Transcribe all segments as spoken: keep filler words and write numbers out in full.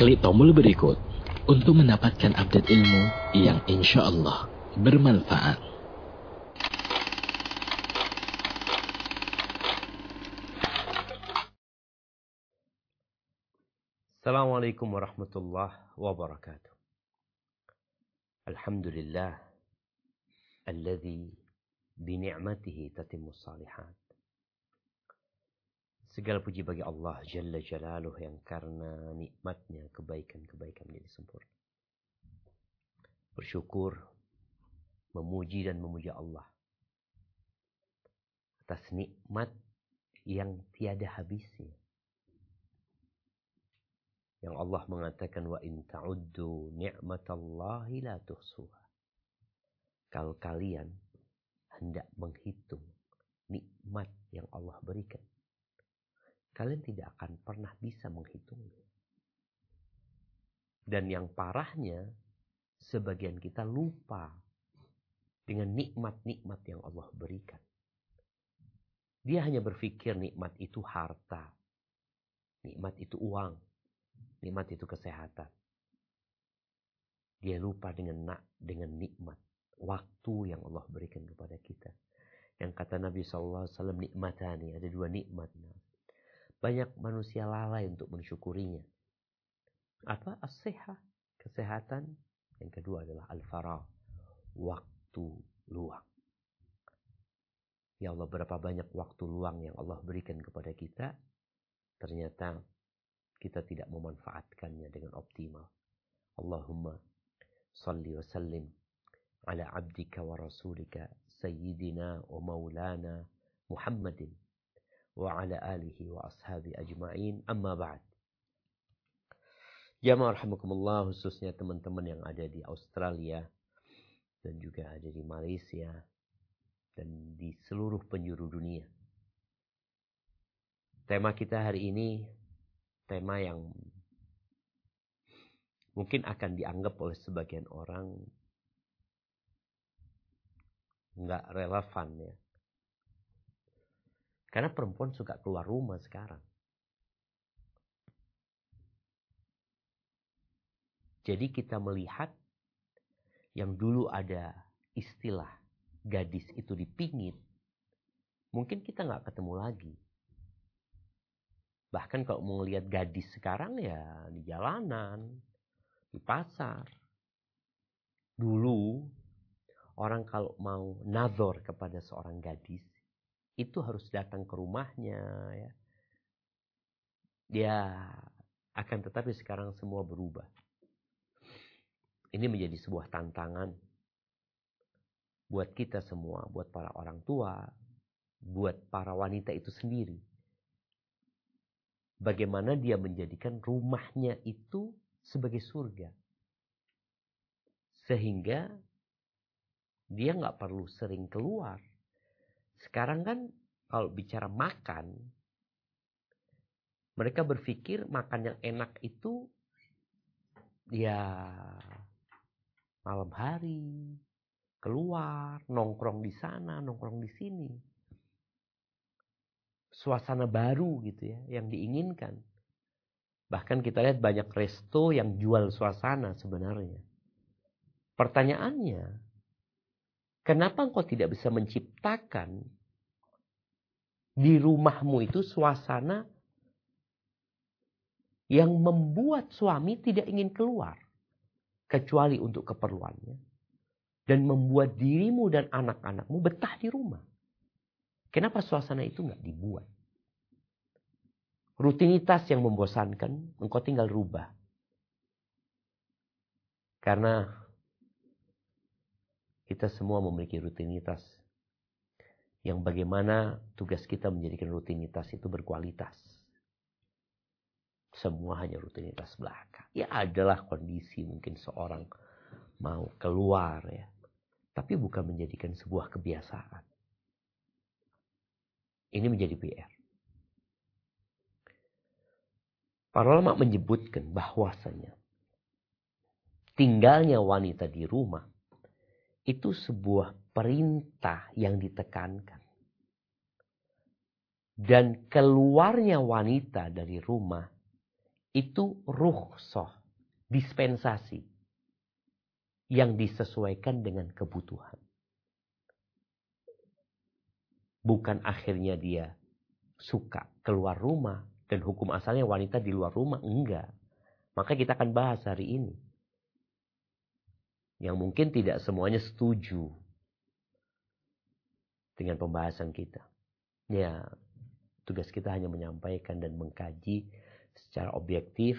Klik tombol berikut untuk mendapatkan update ilmu yang insya Allah bermanfaat. Assalamualaikum warahmatullahi wabarakatuh. Alhamdulillah alladzi bini'matihi tatimmus shalihat. Segala puji bagi Allah Jalla Jalaluh yang karena nikmatnya kebaikan-kebaikan menjadi sempurna. Bersyukur, memuji dan memuja Allah atas nikmat yang tiada habisnya. Yang Allah mengatakan wa in ta'uddu ni'matallahi la tuhsuha. Kalau kalian hendak menghitung nikmat yang Allah berikan, kalian tidak akan pernah bisa menghitungnya. Dan yang parahnya, sebagian kita lupa dengan nikmat-nikmat yang Allah berikan. Dia hanya berpikir nikmat itu harta, nikmat itu uang, nikmat itu kesehatan. Dia lupa dengan nak dengan nikmat waktu yang Allah berikan kepada kita. Yang kata Nabi shallallahu alaihi wasallam, nikmatani, ada dua nikmat. Banyak manusia lalai untuk mensyukurinya. Apa? As-sihah, kesehatan. Yang kedua adalah al-faragh, waktu luang. Ya Allah, berapa banyak waktu luang yang Allah berikan kepada kita, ternyata kita tidak memanfaatkannya dengan optimal. Allahumma salli wa sallim ala abdika wa rasulika sayyidina wa maulana Muhammadin wa ala alihi wa ashabi ajma'in, amma ba'd. Jamaah rahimakumullah, khususnya teman-teman yang ada di Australia dan juga ada di Malaysia dan di seluruh penjuru dunia. Tema kita hari ini tema yang mungkin akan dianggap oleh sebagian orang nggak relevan ya. Karena perempuan suka keluar rumah sekarang. Jadi kita melihat yang dulu ada istilah gadis itu dipingit, mungkin kita nggak ketemu lagi. Bahkan kalau mau lihat gadis sekarang ya di jalanan, di pasar. Dulu orang kalau mau nazar kepada seorang gadis, itu harus datang ke rumahnya. Ya. Dia akan tetapi sekarang semua berubah. Ini menjadi sebuah tantangan buat kita semua, buat para orang tua, buat para wanita itu sendiri. Bagaimana dia menjadikan rumahnya itu sebagai surga. Sehingga dia nggak perlu sering keluar. Sekarang kan kalau bicara makan, mereka berpikir makan yang enak itu ya malam hari, keluar, nongkrong di sana, nongkrong di sini. Suasana baru gitu ya, yang diinginkan. Bahkan kita lihat banyak resto yang jual suasana sebenarnya. Pertanyaannya, kenapa engkau tidak bisa menciptakan di rumahmu itu suasana yang membuat suami tidak ingin keluar kecuali untuk keperluannya, dan membuat dirimu dan anak-anakmu betah di rumah? Kenapa suasana itu nggak dibuat? Rutinitas yang membosankan, engkau tinggal rubah. Karena kita semua memiliki rutinitas yang bagaimana tugas kita menjadikan rutinitas itu berkualitas. Semua hanya rutinitas belaka. Ya adalah kondisi mungkin seorang mau keluar ya. Tapi bukan menjadikan sebuah kebiasaan. Ini menjadi P R. Para ulama menyebutkan bahwasanya tinggalnya wanita di rumah itu sebuah perintah yang ditekankan. Dan keluarnya wanita dari rumah itu rukhsah, dispensasi yang disesuaikan dengan kebutuhan. Bukan akhirnya dia suka keluar rumah dan hukum asalnya wanita di luar rumah, enggak. Maka kita akan bahas hari ini. Yang mungkin tidak semuanya setuju dengan pembahasan kita. Ya, tugas kita hanya menyampaikan dan mengkaji secara objektif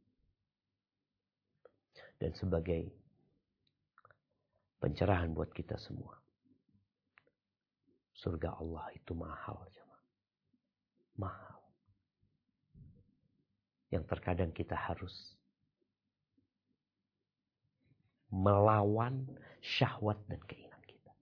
dan sebagai pencerahan buat kita semua. Surga Allah itu mahal, jemaah. Mahal. Yang terkadang kita harus melawan syahwat dan keinginan kita.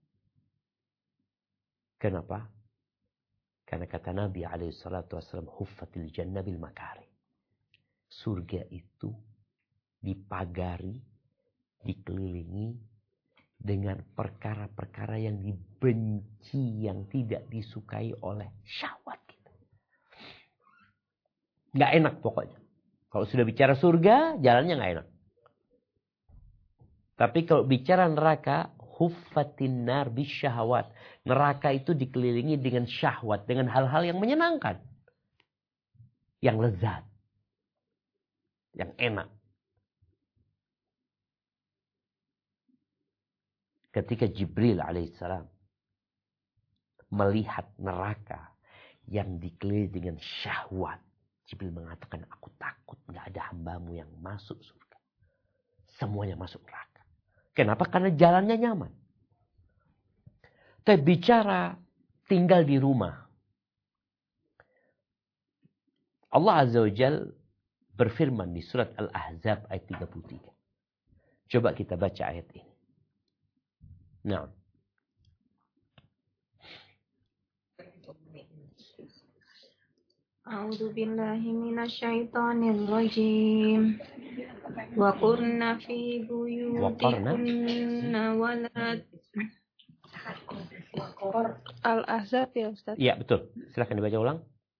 Kenapa? Karena kata Nabi alaihi salatu wassalam, huffatil jannah bil makari. Surga itu dipagari, dikelilingi dengan perkara-perkara yang dibenci, yang tidak disukai oleh syahwat kita. Nggak enak pokoknya. Kalau sudah bicara surga, jalannya nggak enak. Tapi kalau bicara neraka, huffatin nar bisyahawat. Neraka itu dikelilingi dengan syahwat, dengan hal-hal yang menyenangkan. Yang lezat. Yang enak. Ketika Jibril alaihissalam melihat neraka yang dikelilingi dengan syahwat, Jibril mengatakan, aku takut gak ada hambamu yang masuk surga. Semuanya masuk neraka. Kenapa? Karena jalannya nyaman. Tapi bicara tinggal di rumah. Allah Azza wa Jal berfirman di surat Al-Ahzab ayat tiga puluh tiga. Coba kita baca ayat ini. Nah. A'udzu billahi minasyaitonir rajim. Wa qurna fi buyutikunna wa la Al-Ahzab ya Ustaz. Iya, betul. Silakan dibaca ulang.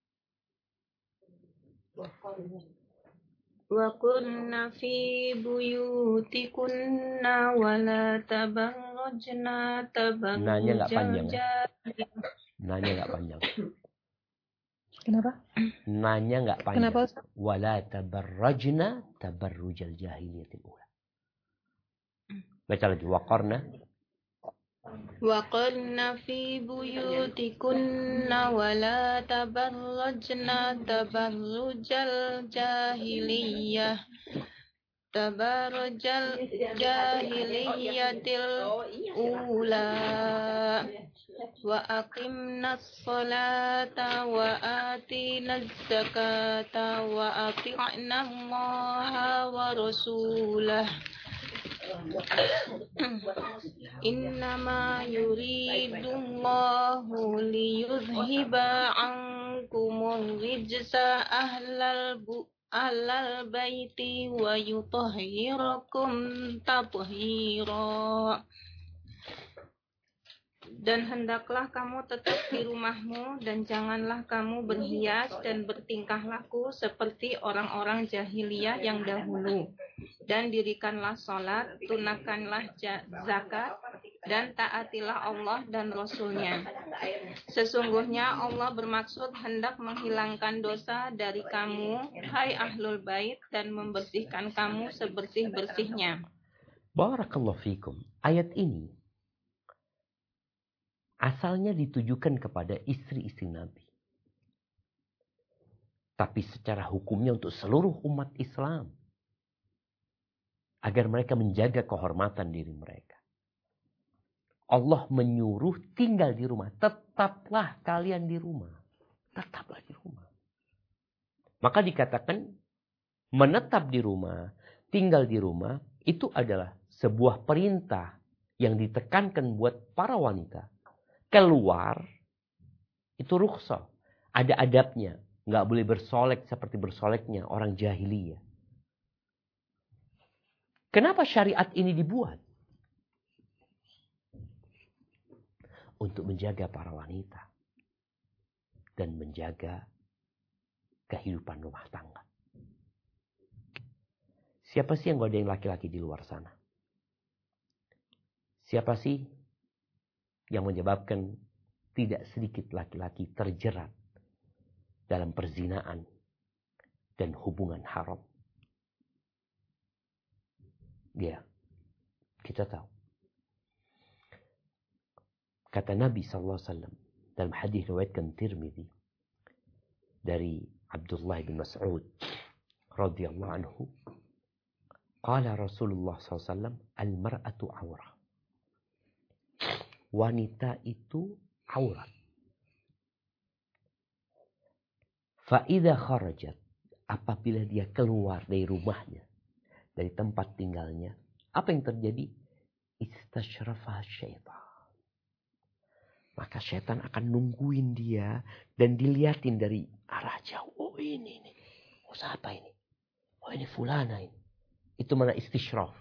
Wa qurna fi buyutikunna wa la tabarrajna tabarrujal. Nanya enggak panjang ya? Nanya enggak panjang. Kenapa? Nanya enggak panjang. Kenapa Ustaz? Wala tabarrajna tabarrujal jahiliyatil ula. Baca lagi. Waqarna Waqarna fi buyutikunna wa la tabarrajna tabarrujal jahiliyah tabarrujal jahiliyatil ula wa aqimnas salata wa atinaz zakata wa ati'na Allaha wa rasulah. Innama yuridullahu liyuzhiba ankumur rijsa ahlal bu ahlal baiti wa yutahhirakum tathhira. Dan hendaklah kamu tetap di rumahmu dan janganlah kamu berhias dan bertingkah laku seperti orang-orang jahiliyah yang dahulu. Dan dirikanlah sholat, tunaikanlah zakat, dan taatilah Allah dan Rasulnya. Sesungguhnya Allah bermaksud hendak menghilangkan dosa dari kamu, hai ahlul bait, dan membersihkan kamu sebersih-bersihnya. Barakallahu fikum. Ayat ini asalnya ditujukan kepada istri-istri Nabi. Tapi secara hukumnya untuk seluruh umat Islam. Agar mereka menjaga kehormatan diri mereka. Allah menyuruh tinggal di rumah. Tetaplah kalian di rumah. Tetaplah di rumah. Maka dikatakan menetap di rumah, tinggal di rumah, itu adalah sebuah perintah yang ditekankan buat para wanita. Keluar, itu rukhsah. Ada adabnya. Nggak boleh bersolek seperti bersoleknya orang jahiliyah. Kenapa syariat ini dibuat? Untuk menjaga para wanita. Dan menjaga kehidupan rumah tangga. Siapa sih yang godain laki-laki di luar sana? Siapa sih yang menyebabkan tidak sedikit laki-laki terjerat dalam perzinaan dan hubungan haram? Ya, kita tahu. Kata Nabi sallallahu alaihi wasallam dalam hadis riwayatkan Tirmidzi dari Abdullah bin Mas'ud radhiyallahu anhu, qala Rasulullah sallallahu alaihi wasallam, al-mar'atu aurah. Wanita itu aurat. Fa idza kharajat, apabila dia keluar dari rumahnya, dari tempat tinggalnya, apa yang terjadi? Istashrafa syaitan. Maka syaitan akan nungguin dia dan dilihatin dari arah jauh. Oh ini nih. Oh siapa ini? Oh ini fulana ini. Itu mana istishraf.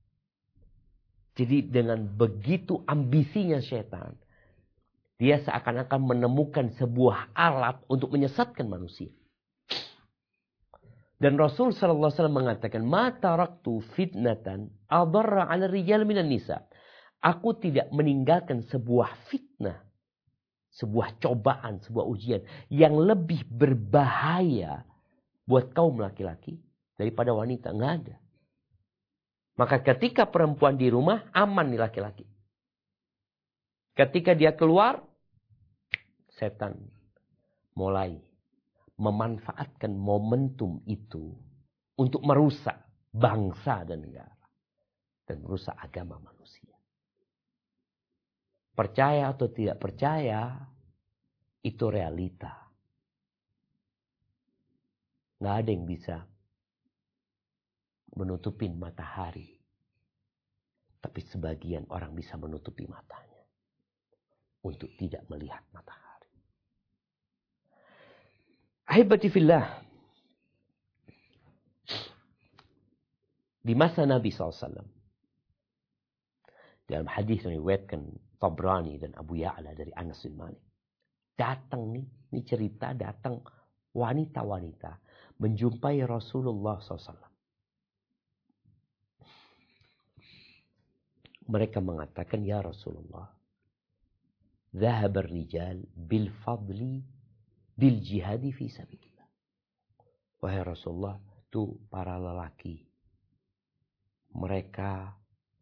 Jadi dengan begitu ambisinya syaitan, dia seakan-akan menemukan sebuah alat untuk menyesatkan manusia. Dan Rasul sallallahu alaihi wasallam mengatakan, "Ma taraktu fitnatan adarra 'ala rijal minan nisa." Aku tidak meninggalkan sebuah fitnah, sebuah cobaan, sebuah ujian yang lebih berbahaya buat kaum laki-laki daripada wanita. Nggak ada. Maka ketika perempuan di rumah, aman nih laki-laki. Ketika dia keluar, setan mulai memanfaatkan momentum itu untuk merusak bangsa dan negara. Dan merusak agama manusia. Percaya atau tidak percaya, itu realita. Nggak ada yang bisa menutupin matahari. Tapi sebagian orang bisa menutupi matanya untuk tidak melihat matahari. Ahibati fillah. Di masa Nabi shallallahu alaihi wasallam, dalam hadis yang diriwayatkan Tabrani dan Abu Ya'la dari Anas bin Malik, datang nih, ini cerita datang wanita-wanita menjumpai Rasulullah shallallahu alaihi wasallam. Mereka mengatakan, ya Rasulullah, dhahaba ar-rijal bil fadli bil jihadi fi sabilillah. Wahai Rasulullah, itu para lelaki, mereka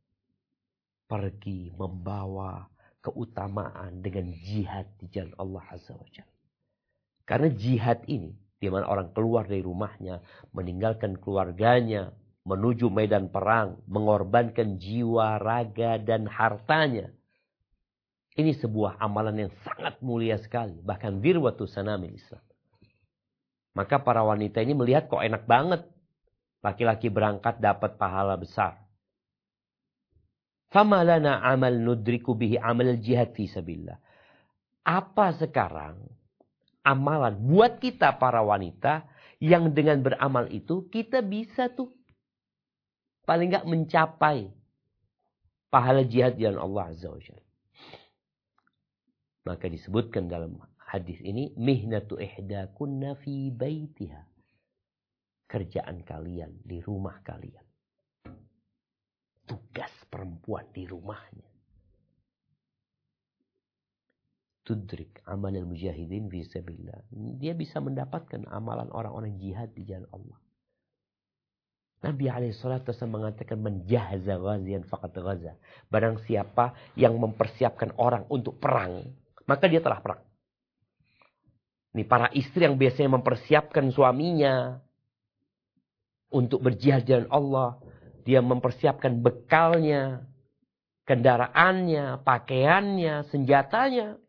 pergi membawa keutamaan dengan jihad di jalan Allah Azza wa Jalla. Karena jihad ini, di mana orang keluar dari rumahnya, meninggalkan keluarganya, menuju medan perang, mengorbankan jiwa, raga, dan hartanya. Ini sebuah amalan yang sangat mulia sekali. Bahkan dirwatu sanamil Islam. Maka para wanita ini melihat kok enak banget. Laki-laki berangkat dapat pahala besar. Fama lana amal nudriku bihi amal jihad fi sabilillah. Apa sekarang amalan buat kita para wanita yang dengan beramal itu kita bisa tuh paling enggak mencapai pahala jihad di jalan Allah Azza wa Jalla. Maka disebutkan dalam hadis ini, mihnatu ihdakunna fi baitiha. Kerjaan kalian di rumah kalian. Tugas perempuan di rumahnya. Tudrik amal al-mujahidin fi sabilillah. Dia bisa mendapatkan amalan orang-orang jihad di jalan Allah. Nabi alaihi salatu wasallam mengatakan, menjahaza ghazian faqad ghaza. Barang siapa yang mempersiapkan orang untuk perang, maka dia telah perang. Ini para istri yang biasanya mempersiapkan suaminya untuk berjihad di jalan Allah. Dia mempersiapkan bekalnya, kendaraannya, pakaiannya, senjatanya.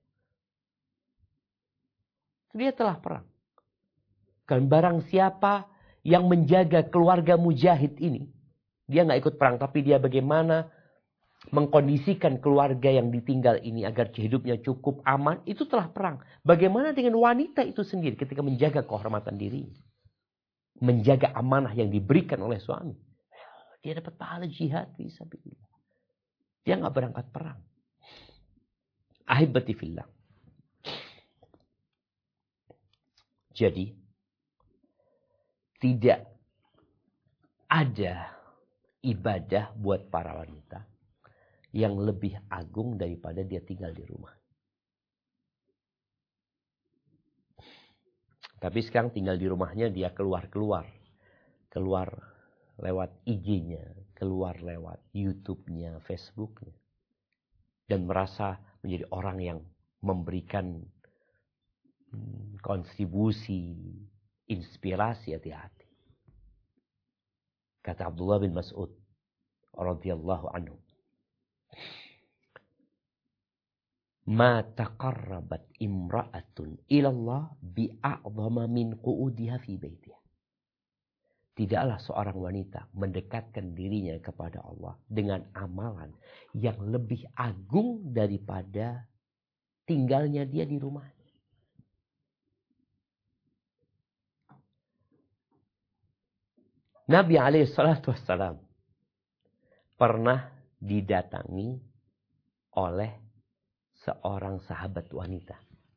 Dia telah perang. Dan barang siapa yang menjaga keluarga mujahid ini, dia nggak ikut perang, tapi dia bagaimana mengkondisikan keluarga yang ditinggal ini agar hidupnya cukup aman, itu telah perang. Bagaimana dengan wanita itu sendiri ketika menjaga kehormatan dirinya, menjaga amanah yang diberikan oleh suami, dia dapat pahala jihad fisabilillah. Dia nggak berangkat perang. Ahibati fillah. Jadi tidak ada ibadah buat para wanita yang lebih agung daripada dia tinggal di rumah. Tapi sekarang tinggal di rumahnya dia keluar-keluar. Keluar lewat I G-nya, keluar lewat YouTube-nya, Facebook-nya. Dan merasa menjadi orang yang memberikan kontribusi, inspirasi, hati-hati. Kata Abdullah bin Mas'ud radhiyallahu anhu, ma taqarrabat imra'atun ilallah bi'a'zama min qu'udiha fi baitiha. Tidaklah seorang wanita mendekatkan dirinya kepada Allah dengan amalan yang lebih agung daripada tinggalnya dia di rumah. Nabi alaihi salatu wassalam pernah didatangi oleh seorang sahabat wanita,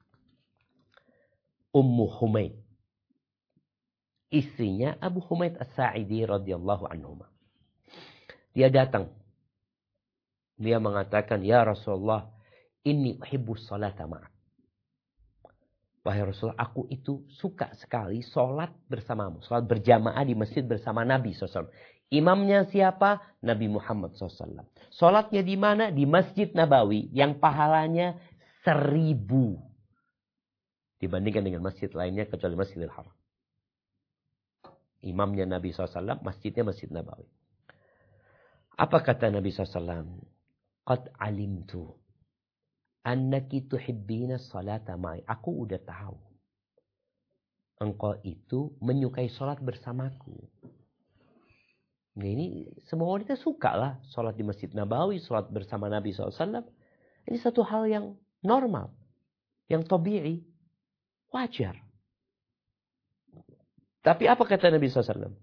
Ummu Humaid, istrinya Abu Humaid As-Sa'idi radhiyallahu anhu. Dia datang. Dia mengatakan, "Ya Rasulullah, inni uhibbu sholata ma'ak." Wahai Rasulullah, aku itu suka sekali sholat bersamamu. Sholat berjamaah di masjid bersama Nabi shallallahu alaihi wasallam. Imamnya siapa? Nabi Muhammad shallallahu alaihi wasallam. Sholatnya di mana? Di Masjid Nabawi yang pahalanya seribu. Dibandingkan dengan masjid lainnya kecuali Masjidil Haram. Imamnya Nabi shallallahu alaihi wasallam, masjidnya Masjid Nabawi. Apa kata Nabi shallallahu alaihi wasallam? Qad alimtu annaki tuhibbina salata ma'i. Aku udah tahu. Engkau itu menyukai sholat bersamaku. Nah, ini semua wanita suka lah. Sholat di Masjid Nabawi, sholat bersama Nabi shallallahu alaihi wasallam. Ini satu hal yang normal. Yang tabi'i. Wajar. Tapi apa kata Nabi shallallahu alaihi wasallam?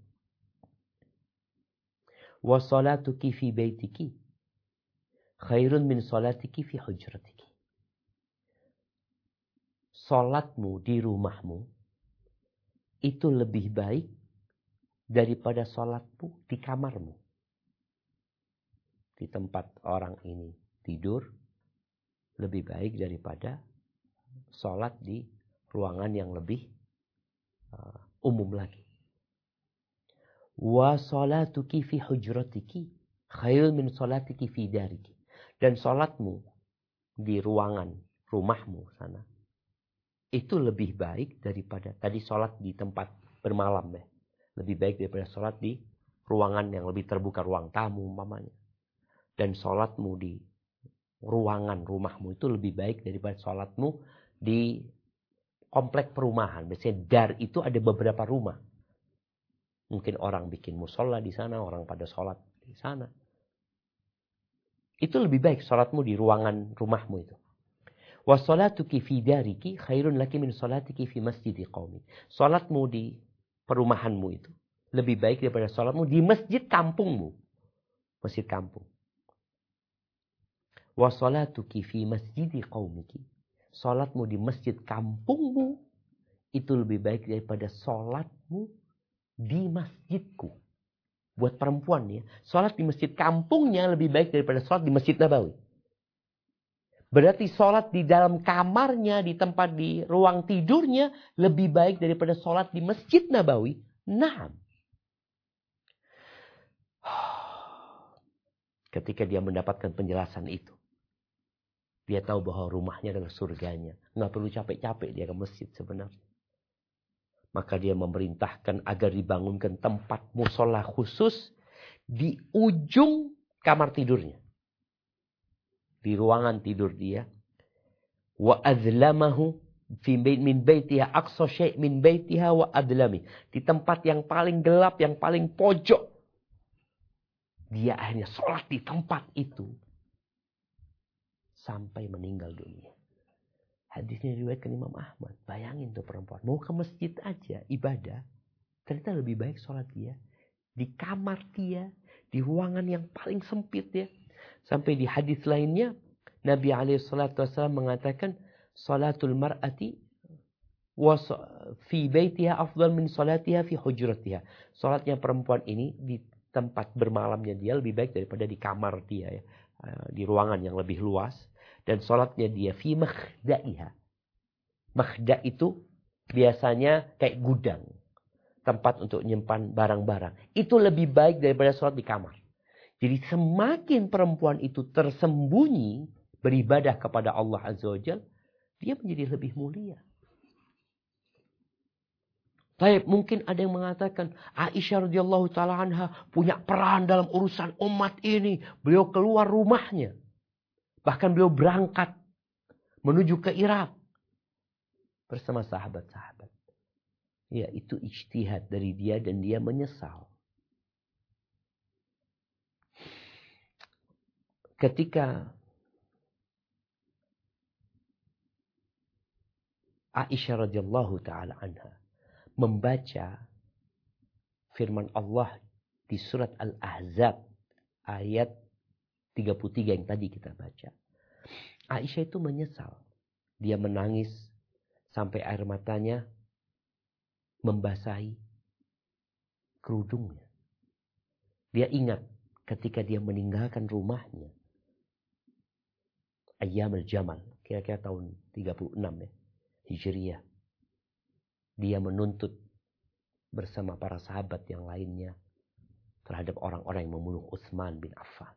Wa salatuki fi baitiki khairun min salatiki fi hujratiki. Salatmu di rumahmu itu lebih baik daripada salatmu di kamarmu. Di tempat orang ini tidur lebih baik daripada salat di ruangan yang lebih uh, umum lagi. Wa salatuki fi hujratiki khairun min salatiki fi dariki. Dan salatmu di ruangan rumahmu sana itu lebih baik daripada tadi salat di tempat bermalam ya. Lebih baik daripada salat di ruangan yang lebih terbuka, ruang tamu umpamanya. Dan salatmu di ruangan rumahmu itu lebih baik daripada salatmu di komplek perumahan. Biasanya dar itu ada beberapa rumah. Mungkin orang bikin musola di sana, orang pada sholat di sana. Itu lebih baik sholatmu di ruangan rumahmu itu. Wa sholatuki fi dariki khairun laki min sholatiki fi masjidi qaumi. Sholatmu di perumahanmu itu lebih baik daripada sholatmu di masjid kampungmu. Masjid kampung. Wa sholatuki fi masjidi qaumiki. Sholatmu di masjid kampungmu itu lebih baik daripada sholatmu di masjidku. Buat perempuan ya, sholat di masjid kampungnya lebih baik daripada sholat di Masjid Nabawi. Berarti sholat di dalam kamarnya, di tempat di ruang tidurnya lebih baik daripada sholat di Masjid Nabawi. Nah, ketika dia mendapatkan penjelasan itu, dia tahu bahwa rumahnya adalah surganya. Nggak perlu capek-capek dia ke masjid sebenarnya. Maka dia memerintahkan agar dibangunkan tempat musola khusus di ujung kamar tidurnya. Di ruangan tidur dia. Wa adlamahu fi min baitiha aqsa syai' min baitiha wa adlami. Di tempat yang paling gelap, yang paling pojok. Dia akhirnya sholat di tempat itu. Sampai meninggal dunia. Hadisnya diriwayatkan Imam Ahmad. Bayangin tuh perempuan. Mau ke masjid aja ibadah. Ternyata lebih baik sholat dia. Di kamar dia. Di ruangan yang paling sempit ya. Sampai di hadis lainnya. Nabi alaihi salatu wasallam mengatakan. Salatul mar'ati wa fi baitiha afdal min salatiha fi hujratiha. Salatnya perempuan ini di tempat bermalamnya dia lebih baik daripada di kamar dia ya, di ruangan yang lebih luas. Dan salatnya dia fi makhdaiha. Makhda itu biasanya kayak gudang, tempat untuk menyimpan barang-barang. Itu lebih baik daripada salat di kamar. Jadi semakin perempuan itu tersembunyi beribadah kepada Allah Azza wa Jalla, dia menjadi lebih mulia. Baik, mungkin ada yang mengatakan Aisyah radhiyallahu taala anha punya peran dalam urusan umat ini. Beliau keluar rumahnya. Bahkan beliau berangkat menuju ke Irak bersama sahabat-sahabat. Ya, itu ijtihad dari dia dan dia menyesal. Ketika Aisyah radhiyallahu taala anha membaca firman Allah di surat Al-Ahzab ayat tiga puluh tiga yang tadi kita baca. Aisyah itu menyesal. Dia menangis sampai air matanya membasahi kerudungnya. Dia ingat ketika dia meninggalkan rumahnya. Ayyamul Jamal, kira-kira tahun tiga puluh enam ya, Hijriyah. Dia menuntut bersama para sahabat yang lainnya terhadap orang-orang yang membunuh Utsman bin Affan.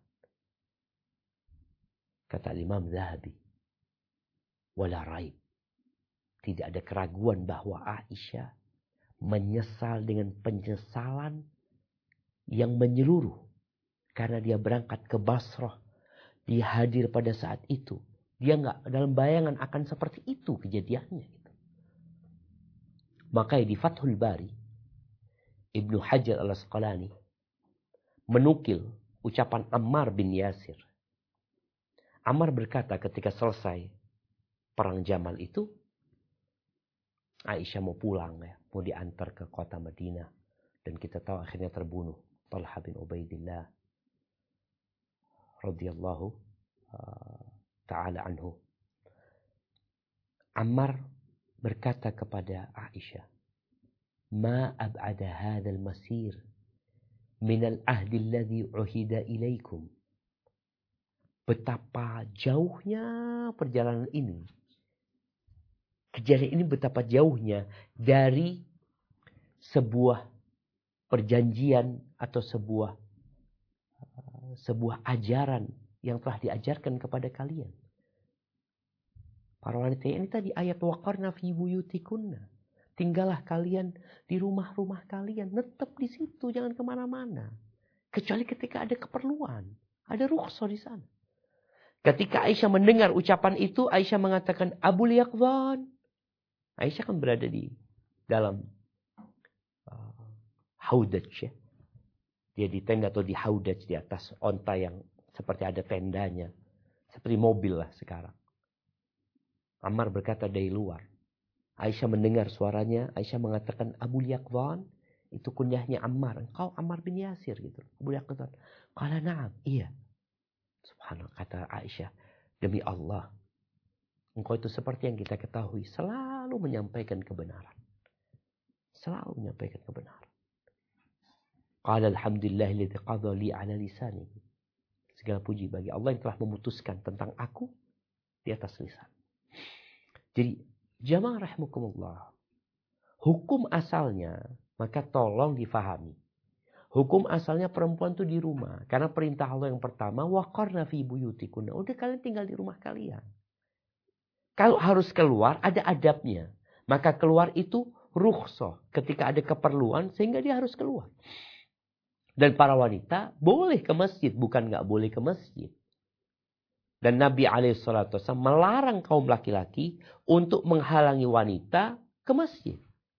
Kata Imam Zahabi, wala raib, tidak ada keraguan bahwa Aisyah menyesal dengan penyesalan yang menyeluruh. Karena dia berangkat ke Basrah, dia hadir pada saat itu. Dia nggak dalam bayangan akan seperti itu kejadiannya. Makanya di Fathul Bari, Ibnu Hajar al-Asqalani menukil ucapan Ammar bin Yasir. Ammar berkata ketika selesai perang Jamal itu, Aisyah mau pulang ya, mau diantar ke kota Madinah. Dan kita tahu akhirnya terbunuh Talha bin Ubaidillah radhiyallahu uh, ta'ala anhu. Ammar berkata kepada Aisyah, "Ma ab'ada hadzal masir min al-ahdi alladhi uhida ilaikum." Betapa jauhnya perjalanan ini. Kejadian ini betapa jauhnya dari sebuah perjanjian atau sebuah sebuah ajaran yang telah diajarkan kepada kalian. Para wanita ini tadi ayat waqarna fi buyutikunna. Tinggallah kalian di rumah-rumah kalian. Tetap di situ, jangan kemana-mana. Kecuali ketika ada keperluan. Ada rukhsah di sana. Ketika Aisyah mendengar ucapan itu, Aisyah mengatakan, Abul Yaqdhan. Aisyah kan berada di dalam uh, haudaj ya. Dia di tenda atau di haudaj di atas onta yang seperti ada tendanya. Seperti mobil lah sekarang. Ammar berkata dari luar. Aisyah mendengar suaranya. Aisyah mengatakan Abul Yaqdhan. Itu kunyahnya Ammar. Engkau Ammar bin Yasir gitu. Abul Yaqdhan. Qala na'am. Iya. Subhanallah, kata Aisyah. Demi Allah. Engkau itu seperti yang kita ketahui. Selalu menyampaikan kebenaran. Selalu menyampaikan kebenaran. Qala alhamdulillahilladzi qadha li ala lisani. Segala puji bagi Allah yang telah memutuskan tentang aku di atas lisan. Jadi, jamaah rahimakumullah. Hukum asalnya, maka tolong difahami. Hukum asalnya perempuan itu di rumah. Karena perintah Allah yang pertama, waqarna fi buyutikunna. Udah kalian tinggal di rumah kalian. Kalau harus keluar, ada adabnya. Maka keluar itu rukhsah. Ketika ada keperluan, sehingga dia harus keluar. Dan para wanita boleh ke masjid, bukan nggak boleh ke masjid. Dan Nabi alaihi salatu wasallam melarang kaum laki-laki untuk menghalangi wanita ke masjid.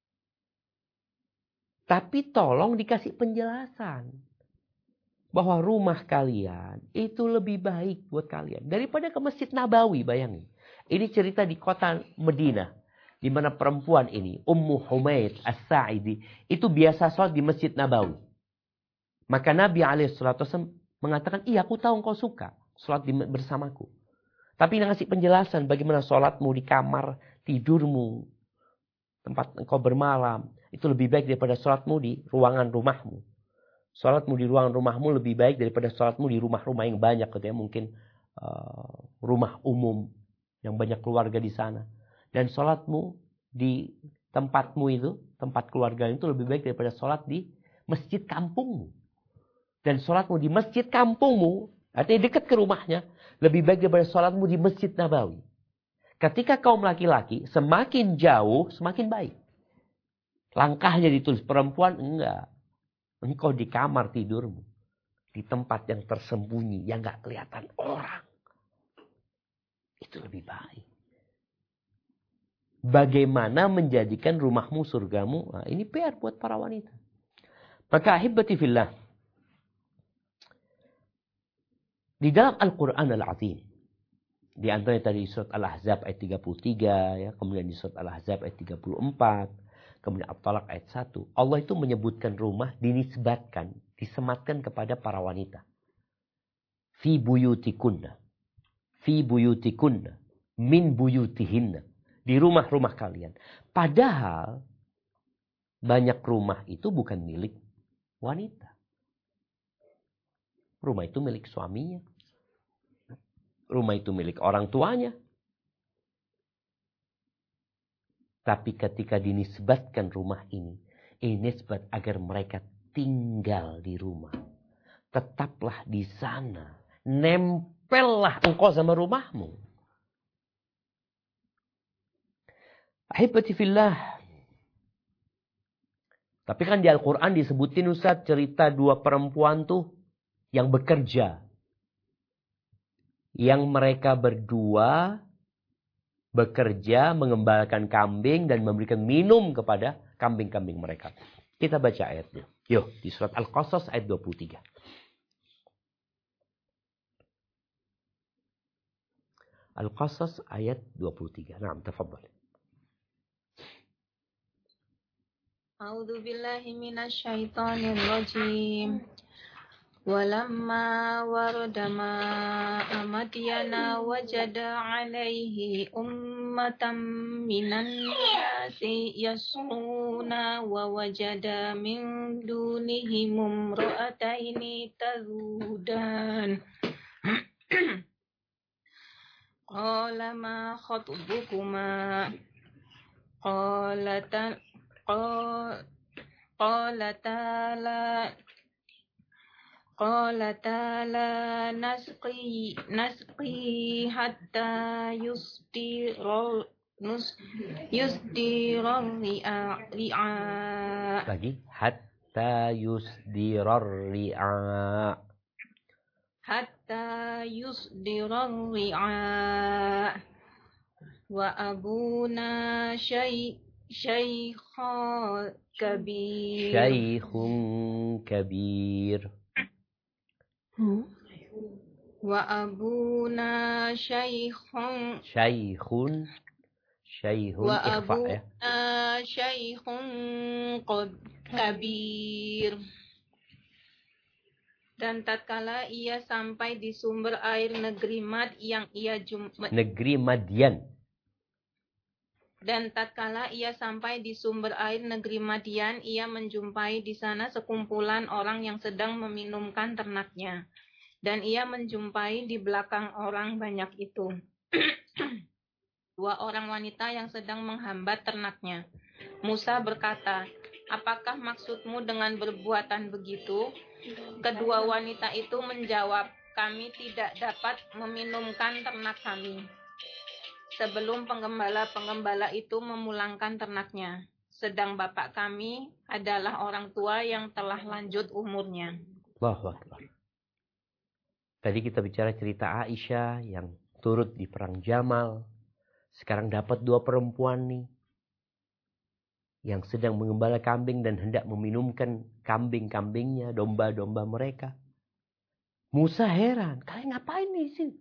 Tapi tolong dikasih penjelasan. Bahwa rumah kalian itu lebih baik buat kalian. Daripada ke Masjid Nabawi, bayangin. Ini cerita di kota Madinah. Di mana perempuan ini, Ummu Humaid As-Sa'idi, itu biasa sholat di Masjid Nabawi. Maka Nabi alaihi salatu wasallam mengatakan, iya aku tahu engkau suka sholat di, bersamaku. Tapi dia ngasih penjelasan bagaimana sholatmu di kamar tidurmu. tempat engkau bermalam, itu lebih baik daripada sholatmu di ruangan rumahmu. Sholatmu di ruangan rumahmu lebih baik daripada sholatmu di rumah-rumah yang banyak. Katanya mungkin uh, rumah umum yang banyak keluarga di sana. Dan sholatmu di tempatmu itu, tempat keluarga itu lebih baik daripada sholat di masjid kampungmu. Dan sholatmu di masjid kampungmu, artinya dekat ke rumahnya, lebih baik daripada sholatmu di Masjid Nabawi. Ketika kaum laki-laki semakin jauh, semakin baik. Langkahnya ditulis perempuan, enggak. Engkau di kamar tidurmu. Di tempat yang tersembunyi, yang enggak kelihatan orang. Itu lebih baik. Bagaimana menjadikan rumahmu surgamu? Nah, ini P R buat para wanita. Maka ahibati fillah. Di dalam Al-Quran Al-Azim. Di antaranya tadi surat Al-Ahzab ayat tiga puluh tiga. Ya, kemudian di surat Al-Ahzab ayat tiga puluh empat. Kemudian At-Talaq ayat satu. Allah itu menyebutkan rumah dinisbatkan, disematkan kepada para wanita. Fi buyutikunna. Fi buyutikunna. Min buyutihinna. Di rumah-rumah kalian. Padahal banyak rumah itu bukan milik wanita. Rumah itu milik suaminya. Rumah itu milik orang tuanya. Tapi ketika dinisbatkan rumah ini, ini nisbat agar mereka tinggal di rumah. Tetaplah di sana. Nempellah engkau sama rumahmu. Ahibati fillah. Tapi kan di Al-Quran disebutin Ustaz cerita dua perempuan tuh yang bekerja. Yang mereka berdua bekerja, mengembalakan kambing dan memberikan minum kepada kambing-kambing mereka. Kita baca ayatnya. Yuk, di surat Al-Qasas ayat dua puluh tiga. Al-Qasas ayat dua puluh tiga. Naam, tafadhal. A'udzu billahi minasyaitonir rajim. Walamma warada ma'a Madyana wajada 'alaihi ummatan minan nasi yasquna wa wajada min dunihim imra'ataini tazudan. Qala ma khatbukuma qalata qalata la qalata la nasqi nasqi hatta yusdira nus yusdira ri'a ri'a lagi hatta yusdira ri'a hatta yusdira ri'a wa abuna syai syaikha kabir syaikhun kabir wa abuna syaikhun syaikhun syaikhun wa ikhfa ya abuna syaikhun kabir. Dan tatkala ia sampai di sumber air negeri Mad yang ia jumpai negeri Madian Dan tatkala ia sampai di sumber air negeri Madian, ia menjumpai di sana sekumpulan orang yang sedang meminumkan ternaknya. Dan ia menjumpai di belakang orang banyak itu dua orang wanita yang sedang menghambat ternaknya. Musa berkata, "Apakah maksudmu dengan berbuatan begitu?" Kedua wanita itu menjawab, "Kami tidak dapat meminumkan ternak kami sebelum penggembala-penggembala itu memulangkan ternaknya. Sedang bapak kami adalah orang tua yang telah lanjut umurnya." Allahu Akbar. Tadi kita bicara cerita Aisyah yang turut di perang Jamal. Sekarang dapat dua perempuan nih yang sedang mengembala kambing dan hendak meminumkan kambing-kambingnya, domba-domba mereka. Musa heran, kalian ngapain di sini?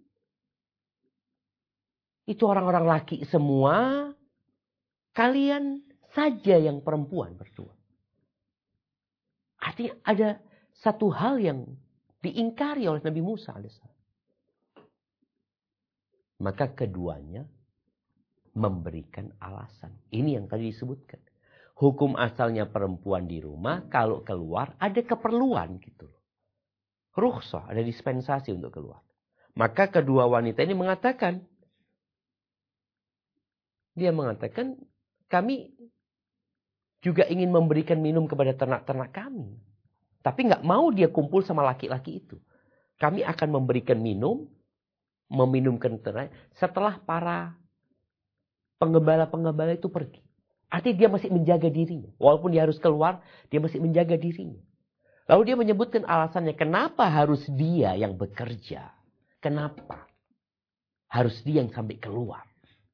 Itu orang-orang laki semua. Kalian saja yang perempuan berdua. Artinya ada satu hal yang diingkari oleh Nabi Musa alaihissalam. Maka keduanya memberikan alasan. Ini yang tadi disebutkan. Hukum asalnya perempuan di rumah, kalau keluar ada keperluan gitu. Rukhsah, ada dispensasi untuk keluar. Maka kedua wanita ini mengatakan, dia mengatakan, kami juga ingin memberikan minum kepada ternak-ternak kami. Tapi nggak mau dia kumpul sama laki-laki itu. Kami akan memberikan minum, meminumkan ternak setelah para penggembala-penggembala itu pergi. Artinya dia masih menjaga dirinya. Walaupun dia harus keluar, dia masih menjaga dirinya. Lalu dia menyebutkan alasannya, kenapa harus dia yang bekerja? Kenapa harus dia yang sampai keluar?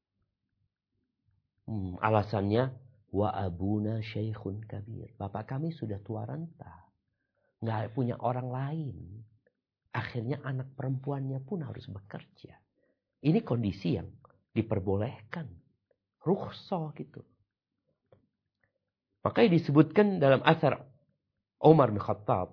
Hmm, alasannya, wa abuna syaikhun kabir. Bapak kami sudah tua renta. Nggak punya orang lain. Akhirnya anak perempuannya pun harus bekerja. Ini kondisi yang diperbolehkan. Rukhsah gitu. Makanya disebutkan dalam asar Umar bin Khattab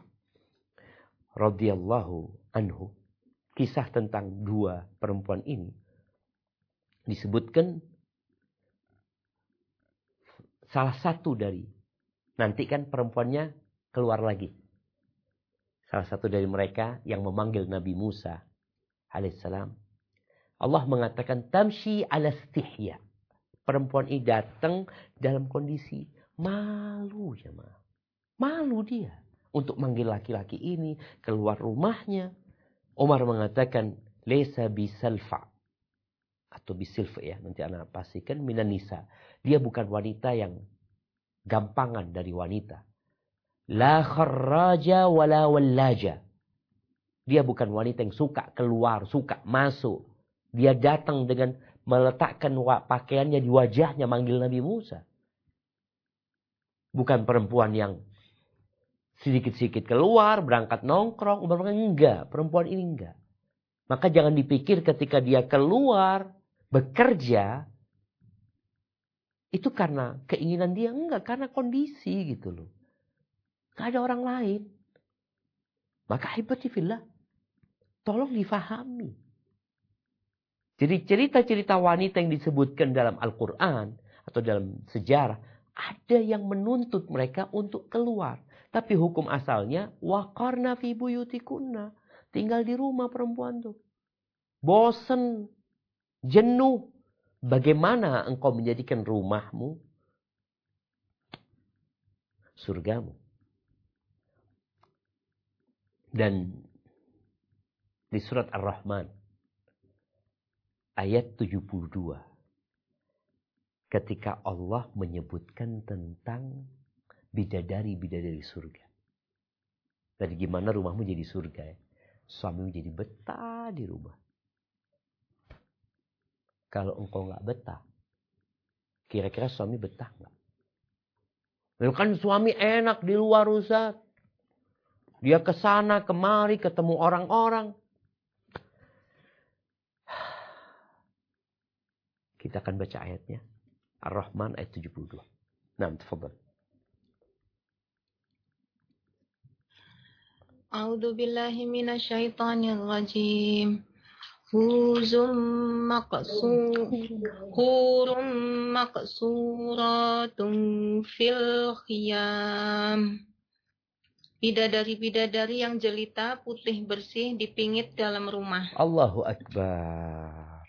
radhiyallahu anhu, kisah tentang dua perempuan ini disebutkan salah satu dari, nanti kan perempuannya keluar lagi. Salah satu dari mereka yang memanggil Nabi Musa alaihissalam. Allah mengatakan tamshi ala istihya. Perempuan ini datang dalam kondisi malu ya ma. Malu dia untuk manggil laki-laki ini keluar rumahnya. Umar mengatakan lesa bisalfa atau bisilfa ya, nanti anak pastikan minan nisa. Dia bukan wanita yang gampangan dari wanita. La kharraja wala wallaja. Dia bukan wanita yang suka keluar, suka masuk. Dia datang dengan meletakkan pakaiannya di wajahnya manggil Nabi Musa. Bukan perempuan yang sedikit-sedikit keluar, berangkat nongkrong. Enggak, perempuan ini enggak. Maka jangan dipikir ketika dia keluar, bekerja, itu karena keinginan dia. Enggak, karena kondisi gitu loh. Gak ada orang lain. Maka hibati fillah, tolong difahami. Jadi cerita-cerita wanita yang disebutkan dalam Al-Quran atau dalam sejarah, ada yang menuntut mereka untuk keluar. Tapi hukum asalnya, waqarna fi buyutikunna. Tinggal di rumah perempuan tuh. Bosen, jenuh. Bagaimana engkau menjadikan rumahmu surgamu? Dan di surat Ar-Rahman ayat tujuh puluh dua. Ketika Allah menyebutkan tentang bidadari-bidadari surga. Tadi gimana rumahmu jadi surga ya? Suamimu jadi betah di rumah. Kalau engkau gak betah, kira-kira suami betah gak? Lalu kan suami enak di luar Ustaz. Dia kesana kemari ketemu orang-orang. Kita akan baca ayatnya. Ar-Rahman ayat tujuh puluh dua. Nah, tafadhal. A'udzu billahi minasyaitonir rajim. Huzum maqsur hurum maqsuratun fil khiyam. Bidadari-bidadari yang jelita, putih bersih, dipingit dalam rumah. Allahu Akbar.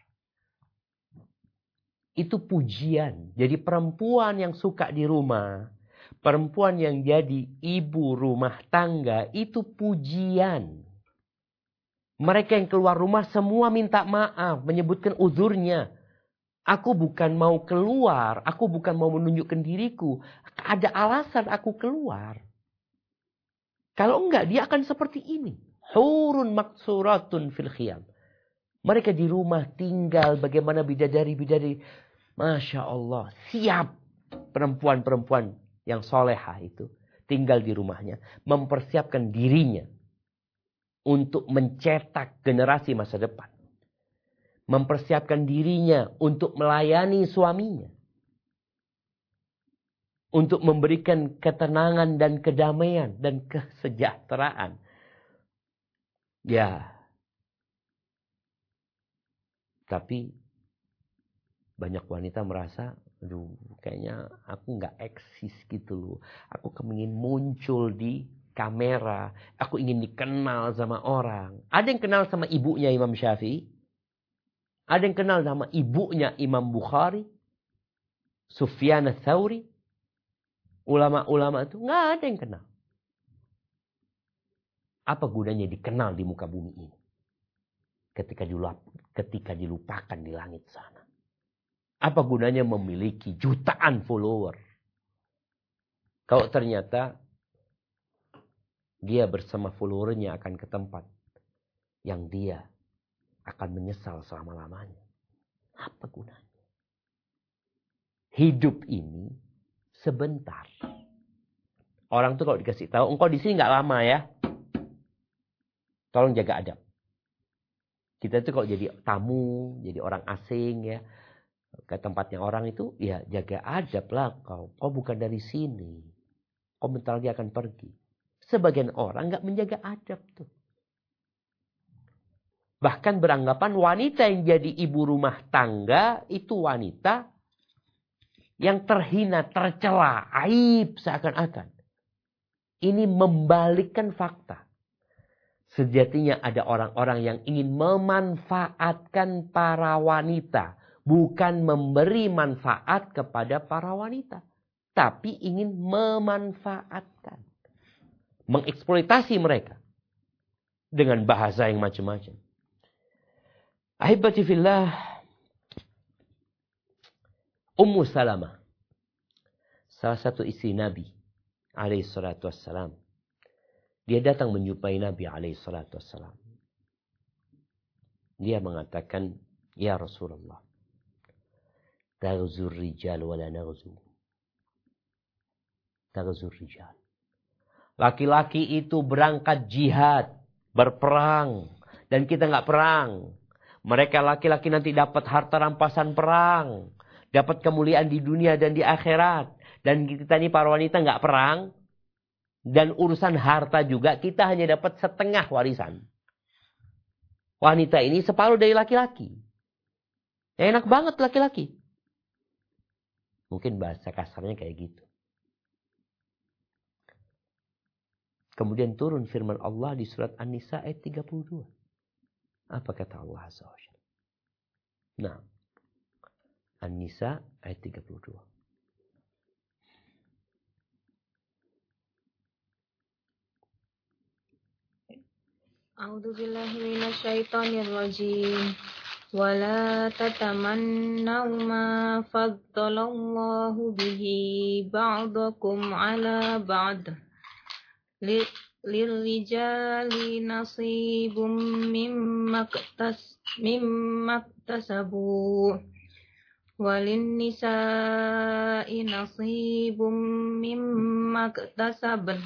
Itu pujian. Jadi perempuan yang suka di rumah, perempuan yang jadi ibu rumah tangga, itu pujian. Mereka yang keluar rumah semua minta maaf, menyebutkan uzurnya. Aku bukan mau keluar, aku bukan mau menunjukkan diriku. Ada alasan aku keluar. Kalau enggak, dia akan seperti ini. Hurun maksuratun fil khiyam. Mereka di rumah tinggal bagaimana bidadari-bidadari. Masya Allah, siap perempuan-perempuan yang solehah itu. Tinggal di rumahnya. Mempersiapkan dirinya untuk mencetak generasi masa depan. Mempersiapkan dirinya untuk melayani suaminya. Untuk memberikan ketenangan dan kedamaian dan kesejahteraan. Ya. Tapi Banyak wanita merasa, aduh kayaknya aku nggak eksis gitu loh. Aku ingin muncul di kamera. Aku ingin dikenal sama orang. Ada yang kenal sama ibunya Imam Syafi'i. Ada yang kenal sama ibunya Imam Bukhari. Sufyan ats-Tsauri. Ulama-ulama itu nggak ada yang kenal. Apa gunanya dikenal di muka bumi ini? Ketika dilap, ketika dilupakan di langit sana. Apa gunanya memiliki jutaan follower? Kalau ternyata dia bersama followernya akan ke tempat yang dia akan menyesal selama-lamanya. Apa gunanya? Hidup ini sebentar. Orang tuh kalau dikasih tahu, engkau di sini nggak lama ya. Tolong jaga adab. Kita tuh kalau jadi tamu, jadi orang asing ya, ke tempatnya orang itu, ya jaga adab lah kau. Kau bukan dari sini. Kau bentar lagi akan pergi. Sebagian orang nggak menjaga adab tuh. Bahkan beranggapan wanita yang jadi ibu rumah tangga itu wanita yang terhina, tercela, aib seakan-akan. Ini membalikkan fakta. Sejatinya ada orang-orang yang ingin memanfaatkan para wanita. Bukan memberi manfaat kepada para wanita. Tapi ingin memanfaatkan. Mengeksploitasi mereka. Dengan bahasa yang macam-macam. Ahibati fillah. Ummu Salamah. Salah satu istri Nabi. Alaihi salatu wassalam. Dia datang menjumpai Nabi alaihi salatu wassalam. Dia mengatakan, ya Rasulullah, taghzur rijal wala naghzu. Taghzur rijal. Laki-laki itu berangkat jihad, berperang, dan kita nggak perang. Mereka laki-laki nanti dapat harta rampasan perang, dapat kemuliaan di dunia dan di akhirat. Dan kita ini para wanita nggak perang. Dan urusan harta juga kita hanya dapat setengah warisan. Wanita ini separuh dari laki-laki. Enak banget laki-laki. Mungkin bahasa kasarnya kayak gitu. Kemudian turun firman Allah di surat An-Nisa ayat tiga puluh dua. Apa kata Allah azza wa jalla? Nah. An-Nisa ayat tiga puluh dua. A'udzu billahi minasyaitonir rajim. Wala tatamannaw ma faddalallahu bihi ba'dakum 'ala ba'd. Lirrijali nasibum mimma iktas mimma iktasabu. Walin nisa'i nasibum mimma iktasabna.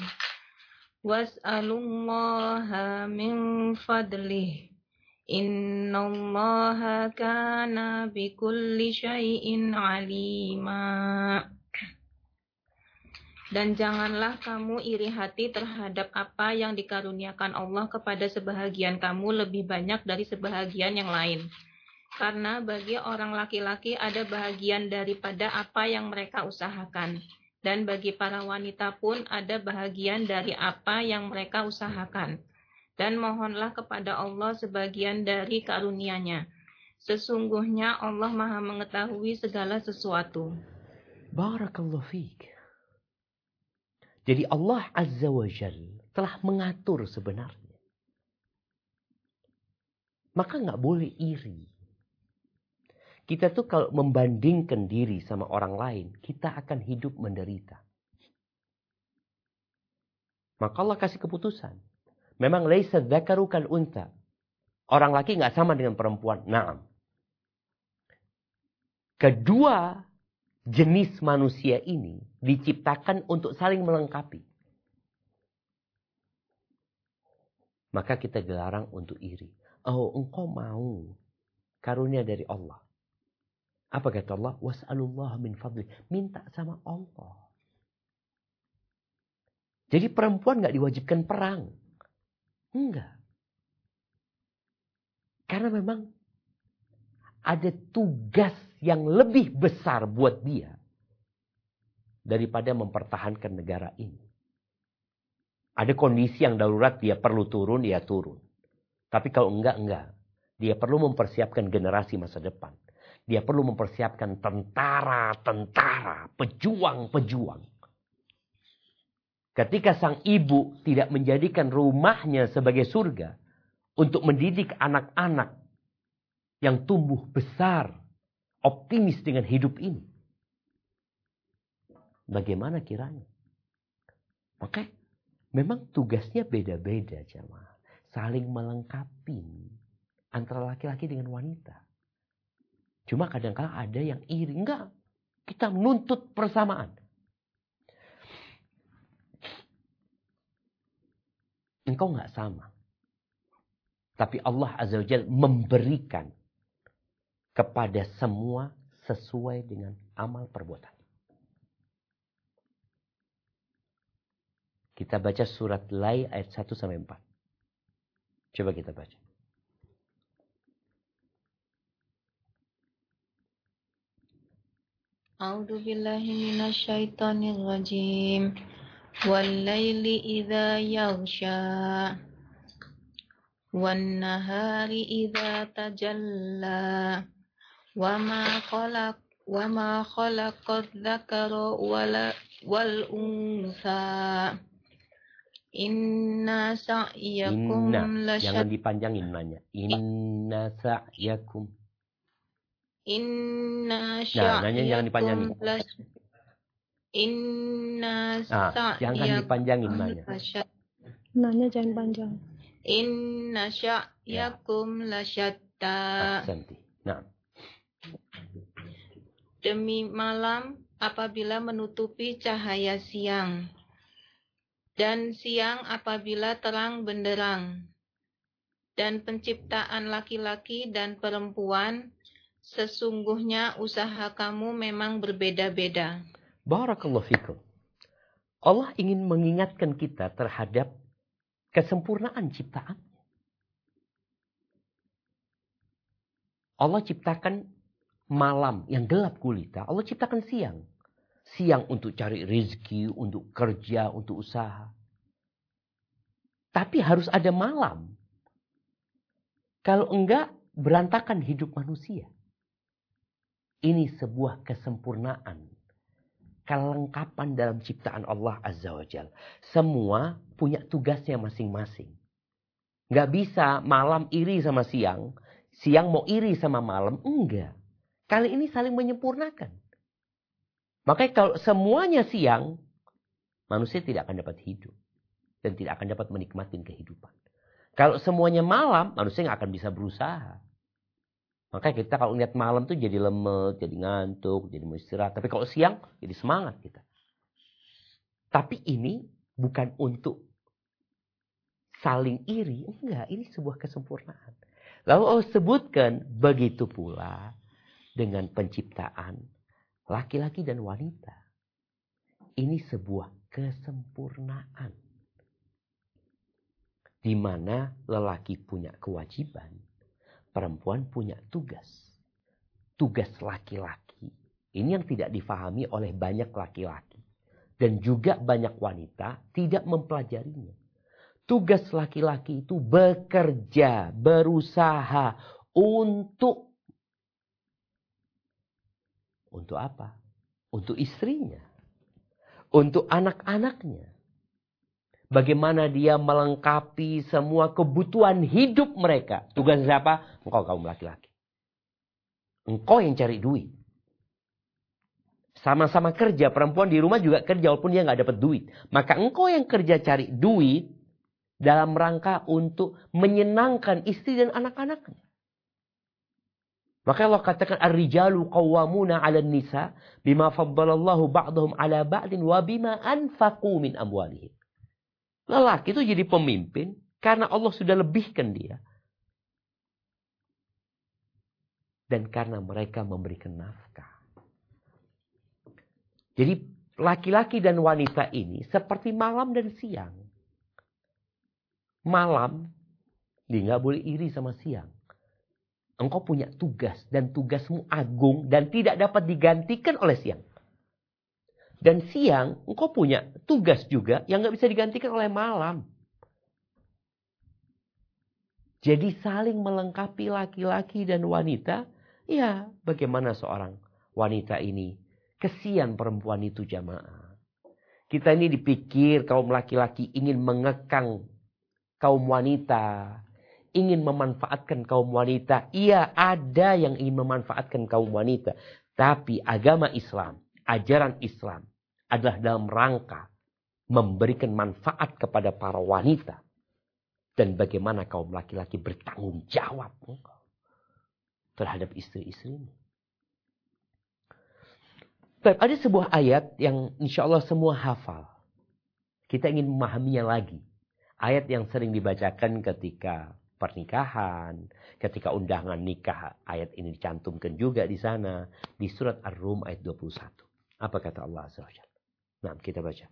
Was'alullaha min fadlih. Innallaha kana bikulli syai'in alima. Dan janganlah kamu iri hati terhadap apa yang dikaruniakan Allah kepada sebahagian kamu lebih banyak dari sebahagian yang lain. Karena bagi orang laki-laki ada bahagian daripada apa yang mereka usahakan. Dan bagi para wanita pun ada bahagian dari apa yang mereka usahakan. Dan mohonlah kepada Allah sebagian dari karunia-Nya. Sesungguhnya Allah Maha mengetahui segala sesuatu. Barakallahu fiik. Jadi Allah Azza wa Jalla telah mengatur sebenarnya. Maka nggak boleh iri. Kita tuh kalau membandingkan diri sama orang lain, kita akan hidup menderita. Maka Allah kasih keputusan. Memang laisa dzakaru kal untha. Orang laki nggak sama dengan perempuan. Naam. Kedua jenis manusia ini diciptakan untuk saling melengkapi. Maka kita dilarang untuk iri. Oh, engkau mau karunia dari Allah. Apa kata Allah? Was'alullah min fadli. Minta sama Allah. Jadi perempuan gak diwajibkan perang. Enggak. Karena memang ada tugas yang lebih besar buat dia daripada mempertahankan negara ini. Ada kondisi yang darurat, dia perlu turun, dia turun. Tapi kalau enggak, enggak. Dia perlu mempersiapkan generasi masa depan. Dia perlu mempersiapkan tentara-tentara, pejuang-pejuang. Ketika sang ibu tidak menjadikan rumahnya sebagai surga untuk mendidik anak-anak yang tumbuh besar, optimis dengan hidup ini, bagaimana kiranya? Maka memang tugasnya beda-beda, jemaah. Saling melengkapi antara laki-laki dengan wanita. Cuma kadang-kadang ada yang iri. Enggak, kita menuntut persamaan. Engkau enggak sama. Tapi Allah Azza wa Jalla memberikan kepada semua sesuai dengan amal perbuatan. Kita baca surat Lai ayat satu sampai empat. Coba kita baca. A'udzu billahi minasyaitonir rajim. Wal laili idza yaghsha wan nahari idza tajalla wa ma khalaq wa ma khalaqadz dzakara wal wal unsa inna sa'yakum Inna, jangan lasyad dipanjangin nanya. Inna sa'yakum. Inna Nah, nanya jangan dipanjangin. sa'yakum las Inna Nah, jangan dipanjangin nanya. Nanya jangan panjang. Inna sa'yakum lasyatta. Ahsanti. Nah, Demi malam apabila menutupi cahaya siang, dan siang apabila terang benderang, dan penciptaan laki-laki dan perempuan, sesungguhnya usaha kamu memang berbeda-beda. barakallahu fikum. Allah ingin mengingatkan kita terhadap kesempurnaan ciptaan. Allah ciptakan malam yang gelap gulita. Allah ciptakan siang. Siang untuk cari rezeki, untuk kerja, untuk usaha. Tapi harus ada malam. Kalau enggak, berantakan hidup manusia. Ini sebuah kesempurnaan. Kelengkapan dalam ciptaan Allah Azza wa Jalla. Semua punya tugasnya masing-masing. Nggak bisa malam iri sama siang. Siang mau iri sama malam. Enggak. Kali ini saling menyempurnakan. Makanya kalau semuanya siang, manusia tidak akan dapat hidup. Dan tidak akan dapat menikmati kehidupan. Kalau semuanya malam, manusia nggak akan bisa berusaha. Makanya kita kalau lihat malam tuh jadi lemes, jadi ngantuk, jadi mau istirahat. Tapi kalau siang, jadi semangat kita. Tapi ini bukan untuk saling iri. Enggak, ini sebuah kesempurnaan. Lalu Allah sebutkan, begitu pula dengan penciptaan laki-laki dan wanita. Ini sebuah kesempurnaan. Di mana lelaki punya kewajiban. Perempuan punya tugas. Tugas laki-laki. Ini yang tidak difahami oleh banyak laki-laki. Dan juga banyak wanita tidak mempelajarinya. Tugas laki-laki itu bekerja, berusaha untuk Untuk apa? Untuk istrinya. Untuk anak-anaknya. Bagaimana dia melengkapi semua kebutuhan hidup mereka. Tugas siapa? Engkau kaum laki-laki. Engkau yang cari duit. Sama-sama kerja. Perempuan di rumah juga kerja walaupun dia nggak dapat duit. Maka engkau yang kerja cari duit dalam rangka untuk menyenangkan istri dan anak-anaknya. Maka Allah katakan ar-rijalu qawwamuna 'alan nisa bima faddalallahu ba'dahum 'ala ba'din wa bima anfaqu min amwalihim. Lelaki itu jadi pemimpin karena Allah sudah lebihkan dia. Dan karena mereka memberikan nafkah. Jadi laki-laki dan wanita ini seperti malam dan siang. Malam, dia nggak boleh iri sama siang. Engkau punya tugas dan tugasmu agung dan tidak dapat digantikan oleh siang. Dan siang engkau punya tugas juga yang gak bisa digantikan oleh malam. Jadi saling melengkapi laki-laki dan wanita. Ya, bagaimana seorang wanita ini? Kesian perempuan itu jamaah. Kita ini dipikir kaum laki-laki ingin mengekang kaum wanita. Ingin memanfaatkan kaum wanita. Iya, ada yang ingin memanfaatkan kaum wanita. Tapi agama Islam, ajaran Islam adalah dalam rangka memberikan manfaat kepada para wanita. Dan bagaimana kaum laki-laki bertanggung jawab terhadap istri-istrinya. Ada sebuah ayat yang insya Allah semua hafal. Kita ingin memahaminya lagi. Ayat yang sering dibacakan ketika pernikahan, ketika undangan nikah. Ayat ini dicantumkan juga di sana. Di surat Ar-Rum ayat dua puluh satu. Apa kata Allah Azza wa Jalla? Nah, kita baca.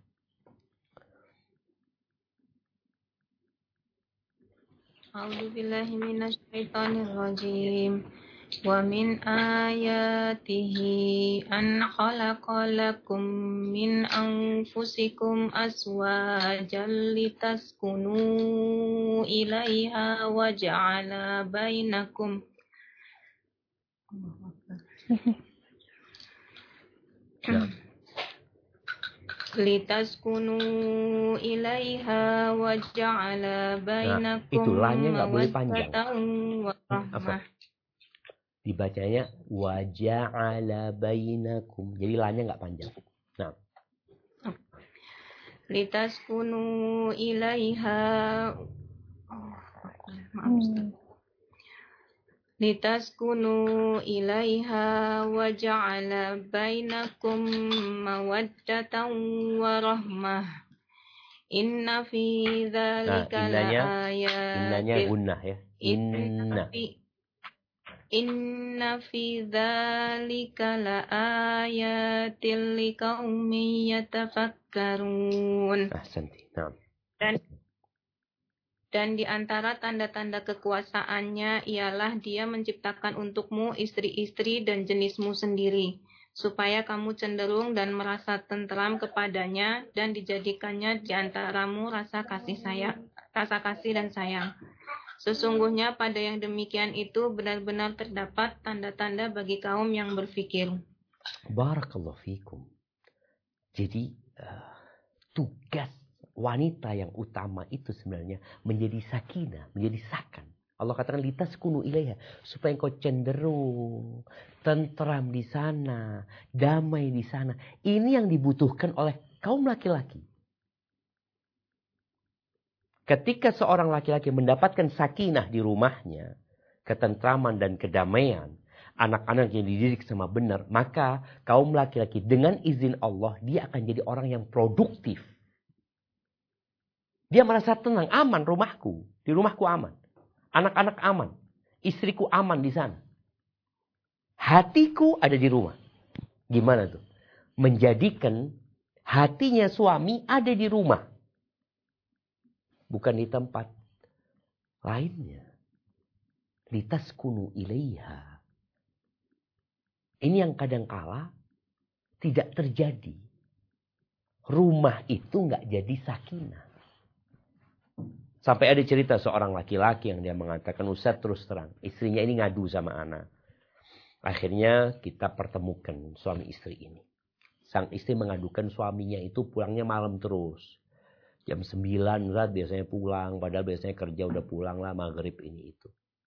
A'udzu billahi minasy syaithanir rajim. Wa min ayatihi an khalaqa lakum min anfusikum azwajan litaskunu ilaiha wa ja'ala bainakum litaskunu ilaiha wa ja'ala bainakum nah, itu lahnya nggak boleh panjang. Apa? Dibacanya wa ja'ala bainakum. Jadi lahnya nggak panjang. Nah. Litaskunu ilaiha. Maaf Ustaz. Litaskunu ilaiha wa ja'ala bainakum mawaddatan wa rahmah. Inna fi dzalika nah, laayatin. Innanya gunnah ya. Inna. Inna fi dzalika laayatil liqaumin yatafakkarun. Ahsanti. Nah. Dan Dan di antara tanda-tanda kekuasaannya ialah dia menciptakan untukmu istri-istri dan jenismu sendiri, supaya kamu cenderung dan merasa tentram kepadanya dan dijadikannya di antaramu rasa kasih sayang, rasa kasih dan sayang. Sesungguhnya pada yang demikian itu benar-benar terdapat tanda-tanda bagi kaum yang berfikir. Barakallahu fikum. Jadi uh, tugas wanita yang utama itu sebenarnya menjadi sakinah, menjadi sakan. Allah katakan litaskunu ilaiha, supaya engkau cenderung tentram di sana, damai di sana. Ini yang dibutuhkan oleh kaum laki-laki. Ketika seorang laki-laki mendapatkan sakinah di rumahnya, ketentraman dan kedamaian, anak-anak yang dididik sama benar, maka kaum laki-laki dengan izin Allah dia akan jadi orang yang produktif. Dia merasa tenang, aman rumahku. Di rumahku aman. Anak-anak aman. Istriku aman di sana. Hatiku ada di rumah. Gimana tuh? Menjadikan hatinya suami ada di rumah. Bukan di tempat lainnya. Litaskunu ilaiha. Ini yang kadangkala tidak terjadi. Rumah itu nggak jadi sakinah. Sampai ada cerita seorang laki-laki yang dia mengatakan, Ustaz terus terang, istrinya ini ngadu sama anak. Akhirnya kita pertemukan suami istri ini. Sang istri mengadukan suaminya itu pulangnya malam terus. Jam sembilan Ustaz biasanya pulang, padahal biasanya kerja udah pulang lah maghrib ini itu.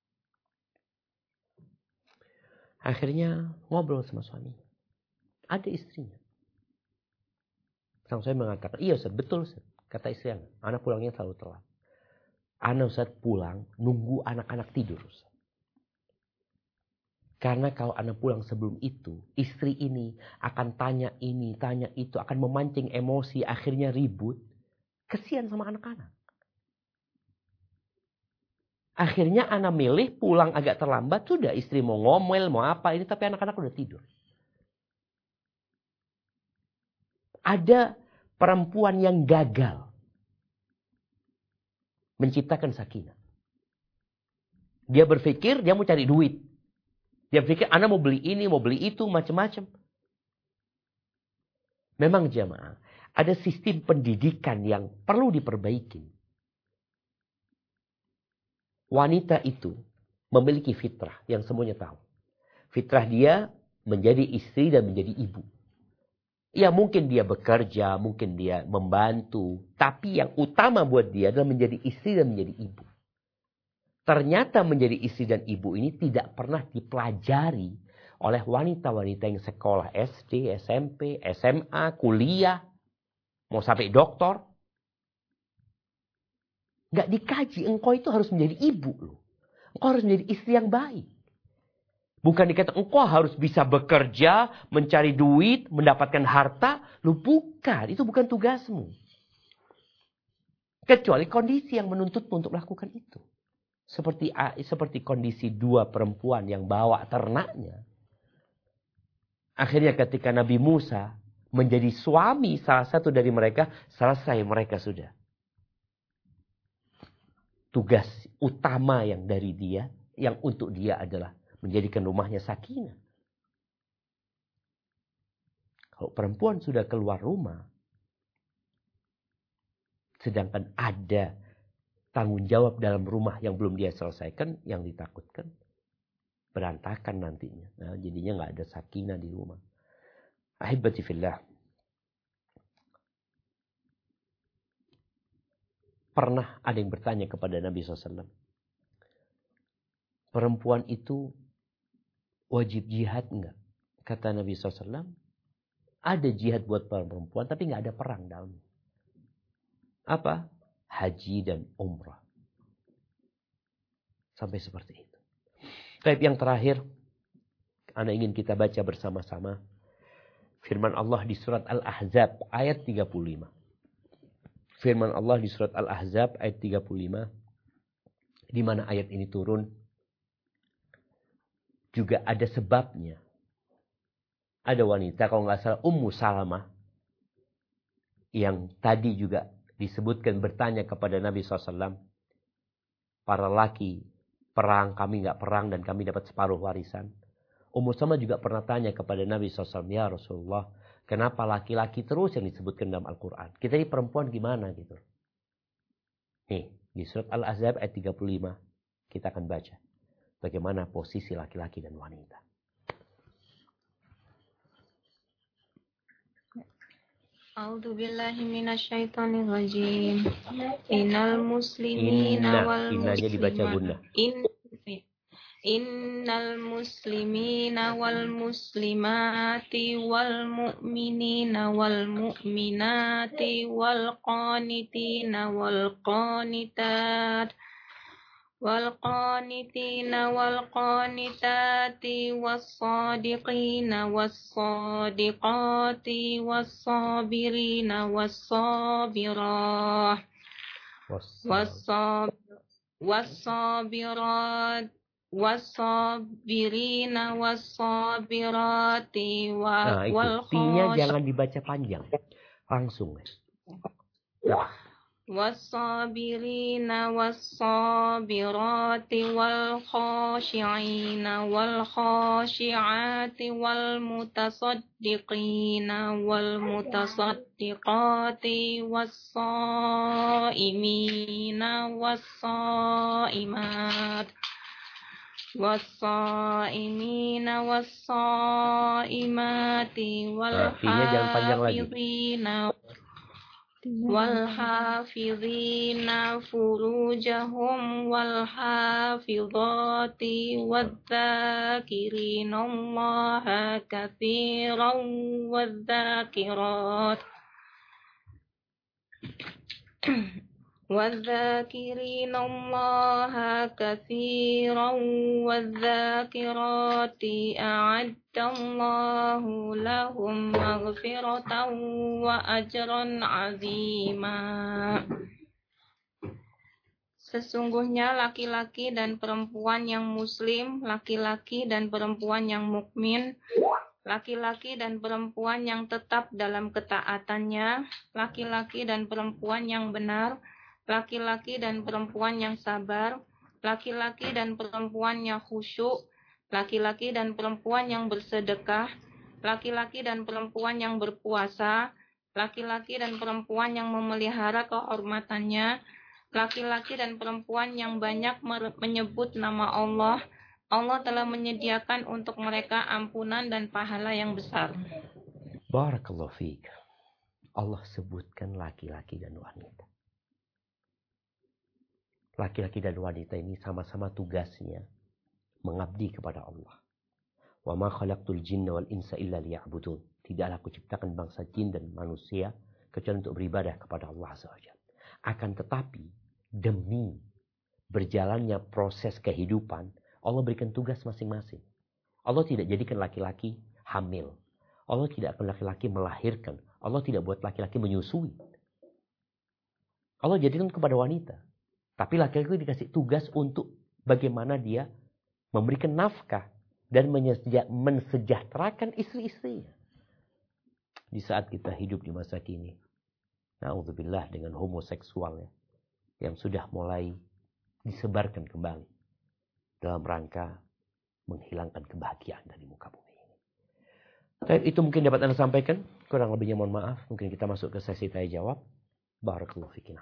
Akhirnya ngobrol sama suaminya. Ada istrinya. Sang suami mengatakan, iya Ustaz, betul Ustaz. Kata istri anak, anak pulangnya selalu telat. Anak Ustaz pulang, nunggu anak-anak tidur Ustaz. Karena kalau anak pulang sebelum itu, istri ini akan tanya ini, tanya itu, akan memancing emosi, akhirnya ribut. Kesian sama anak-anak. Akhirnya anak milih pulang agak terlambat, sudah istri mau ngomel, mau apa ini, tapi anak-anak udah tidur. Ada perempuan yang gagal menciptakan sakinah. Dia berpikir dia mau cari duit. Dia pikir Anda mau beli ini, mau beli itu, macam-macam. Memang jamaah, ada sistem pendidikan yang perlu diperbaiki. Wanita itu memiliki fitrah yang semuanya tahu. Fitrah dia menjadi istri dan menjadi ibu. Ya mungkin dia bekerja, mungkin dia membantu. Tapi yang utama buat dia adalah menjadi istri dan menjadi ibu. Ternyata menjadi istri dan ibu ini tidak pernah dipelajari oleh wanita-wanita yang sekolah S D, S M P, S M A, kuliah. Mau sampai doktor. Nggak dikaji, engkau itu harus menjadi ibu loh. Engkau harus menjadi istri yang baik. Bukan dikata engkau harus bisa bekerja, mencari duit, mendapatkan harta. Lu bukan, itu bukan tugasmu. Kecuali kondisi yang menuntutmu untuk melakukan itu. Seperti seperti kondisi dua perempuan yang bawa ternaknya. Akhirnya ketika Nabi Musa menjadi suami salah satu dari mereka, selesai mereka sudah. Tugas utama yang dari dia, yang untuk dia adalah menjadikan rumahnya sakinah. Kalau perempuan sudah keluar rumah, sedangkan ada tanggung jawab dalam rumah yang belum dia selesaikan, yang ditakutkan berantakan nantinya. Nah, jadinya nggak ada sakinah di rumah. Ahibati fillah. Pernah ada yang bertanya kepada Nabi shallallahu alaihi wasallam. Perempuan itu wajib jihad enggak? Kata Nabi shallallahu alaihi wasallam. Ada jihad buat perempuan tapi nggak ada perang dalamnya. Apa? Haji dan umrah. Sampai seperti itu. Tapi yang terakhir, Anda ingin kita baca bersama-sama firman Allah di surat Al-Ahzab ayat tiga puluh lima. Firman Allah di surat Al-Ahzab ayat tiga puluh lima. Di mana ayat ini turun. Juga ada sebabnya. Ada wanita, kalau nggak salah Ummu Salamah. Yang tadi juga disebutkan bertanya kepada Nabi shallallahu alaihi wasallam. Para laki perang, kami nggak perang dan kami dapat separuh warisan. Ummu Salamah juga pernah tanya kepada Nabi shallallahu alaihi wasallam. Ya Rasulullah, kenapa laki-laki terus yang disebutkan dalam Al-Quran? Kita ini perempuan gimana gitu. Nih, di surat Al-Ahzab ayat tiga puluh lima. Kita akan baca. Bagaimana posisi laki-laki dan wanita. A'udzu billahi minasyaitonir rajim. Innal muslimina wal Innanya dibaca guna. In Innal muslimina wal muslimati wal mu'minina wal mu'minati wal qanitina wal qanitat wal qanitina wal qanitati was sadiqina was sadiqati was sabirina was sabirah was was sabirat was-sabirina was-sabirati wa wal T-nya jangan dibaca panjang. Langsung. Ya. Was-sabirina was-sabirati wal khashi'ina wal khashi'ati wal mutasaddiqina wal mutasaddiqati was-saimina was-saimat was-saimina was-saimati wal hafizina wal hafizina furujahum wal hafizati wadh-dhakirina Allaha katsiran wadh-dhakirat وَالذَّاكِرِينَ اللَّهَ كَثِيرًا وَالذَّاكِرَاتِ أَعَدَّ اللَّهُ لَهُم مَغْفِرَةً وَأَجْرًا عَظِيمًا. Sesungguhnya laki-laki dan perempuan yang muslim, laki-laki dan perempuan yang mukmin, laki-laki dan perempuan yang tetap dalam ketaatannya, laki-laki dan perempuan yang benar, laki-laki dan perempuan yang sabar, laki-laki dan perempuan yang khusyuk, laki-laki dan perempuan yang bersedekah, laki-laki dan perempuan yang berpuasa, laki-laki dan perempuan yang memelihara kehormatannya, laki-laki dan perempuan yang banyak menyebut nama Allah. Allah telah menyediakan untuk mereka ampunan dan pahala yang besar. Barakallahu fiik. Allah sebutkan laki-laki dan wanita. Laki-laki dan wanita ini sama-sama tugasnya mengabdi kepada Allah. Wa ma khalaqtul jinna wal insa illa liya'budun. Tidaklah aku ciptakan bangsa jin dan manusia kecuali untuk beribadah kepada Allah Azza wa Jalla. Akan tetapi demi berjalannya proses kehidupan, Allah berikan tugas masing-masing. Allah tidak jadikan laki-laki hamil. Allah tidak akan laki-laki melahirkan. Allah tidak buat laki-laki menyusui. Allah jadikan kepada wanita. Tapi laki-laki dikasih tugas untuk bagaimana dia memberikan nafkah dan mensejahterakan istri-istrinya. Di saat kita hidup di masa kini, na'udzubillah, dengan homoseksual ya, yang sudah mulai disebarkan kembali dalam rangka menghilangkan kebahagiaan dari muka bumi ini. Baik, itu mungkin dapat Anda sampaikan. Kurang lebihnya mohon maaf. Mungkin kita masuk ke sesi tanya jawab. Barakallahu fikina.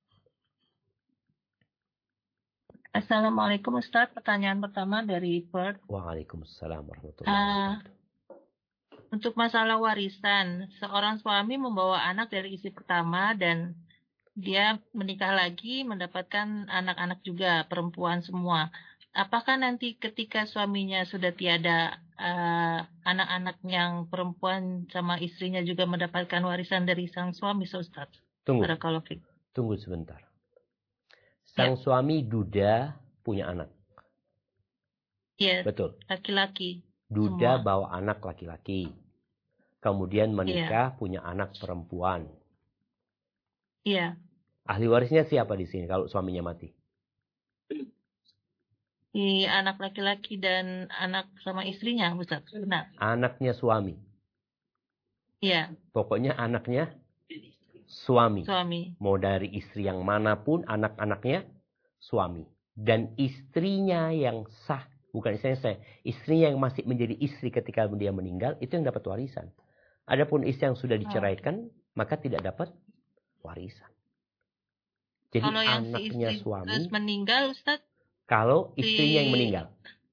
Assalamualaikum Ustaz. Pertanyaan pertama dari Perth. Waalaikumsalam warahmatullahi Uh, wabarakatuh. untuk masalah warisan, seorang suami membawa anak dari istri pertama dan dia menikah lagi mendapatkan anak-anak juga, perempuan semua. Apakah nanti ketika suaminya sudah tiada, uh, anak-anak yang perempuan sama istrinya juga mendapatkan warisan dari sang suami, Ustaz? Tunggu. Barakallahu fiik. Tunggu sebentar. Sang ya. Suami duda punya anak. Iya. Betul. Laki-laki. Duda semua. bawa anak laki-laki. Kemudian menikah Iya. punya anak perempuan. Iya. Ahli warisnya siapa di sini kalau suaminya mati? Di anak laki-laki dan anak sama istrinya, Ustaz. Benar. Anaknya suami. Iya. Pokoknya anaknya suami. Suami. Mau dari istri yang manapun, anak-anaknya suami. Dan istrinya yang sah, bukan istrinya saya, istrinya yang masih menjadi istri ketika dia meninggal, itu yang dapat warisan. Adapun istri yang sudah diceraikan, oh. maka tidak dapat warisan. Jadi kalau yang anaknya si istri suami terus meninggal, Ustaz? Kalau istrinya si... yang meninggal.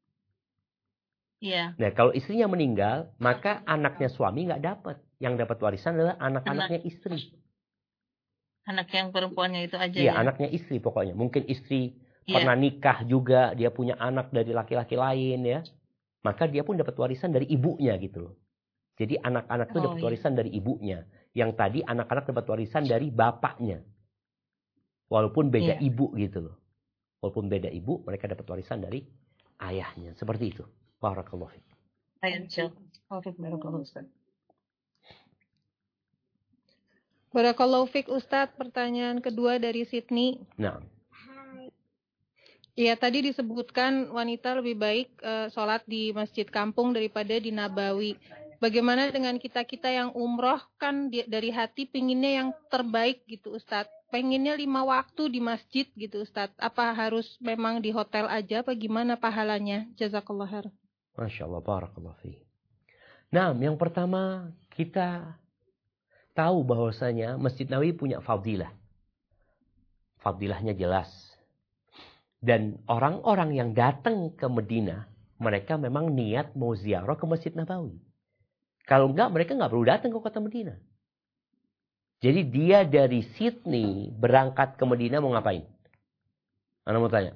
Iya. Nah, kalau istrinya meninggal, maka anaknya suami nggak dapat. Yang dapat warisan adalah anak-anaknya Anak. istri. Anak yang perempuannya itu aja Iya, ya? anaknya istri pokoknya. Mungkin istri iya. pernah nikah juga, dia punya anak dari laki-laki lain ya. Maka dia pun dapat warisan dari ibunya gitu loh. Jadi anak-anak itu oh, dapat iya. warisan dari ibunya. Yang tadi anak-anak dapat warisan dari bapaknya. Walaupun beda iya. ibu gitu loh. Walaupun beda ibu, mereka dapat warisan dari ayahnya. Seperti itu. Barakallahu fiik. Barakallahu fiik Ustadz. Pertanyaan kedua dari Sydney. Nah. Ya, tadi disebutkan wanita lebih baik uh, sholat di masjid kampung daripada di Nabawi. Bagaimana dengan kita-kita yang umroh, kan di, dari hati pinginnya yang terbaik gitu Ustadz. Pengennya lima waktu di masjid gitu Ustadz. Apa harus memang di hotel aja apa gimana pahalanya? Jazakallah khair. Masya Allah, barakallah fiik. Nah, yang pertama kita tahu bahwasanya Masjid Nabawi punya fadilah. Fadilahnya jelas. Dan orang-orang yang datang ke Madinah, mereka memang niat mau ziarah ke Masjid Nabawi. Kalau enggak, mereka enggak perlu datang ke kota Madinah. Jadi dia dari Sydney berangkat ke Madinah mau ngapain? Anda mau tanya?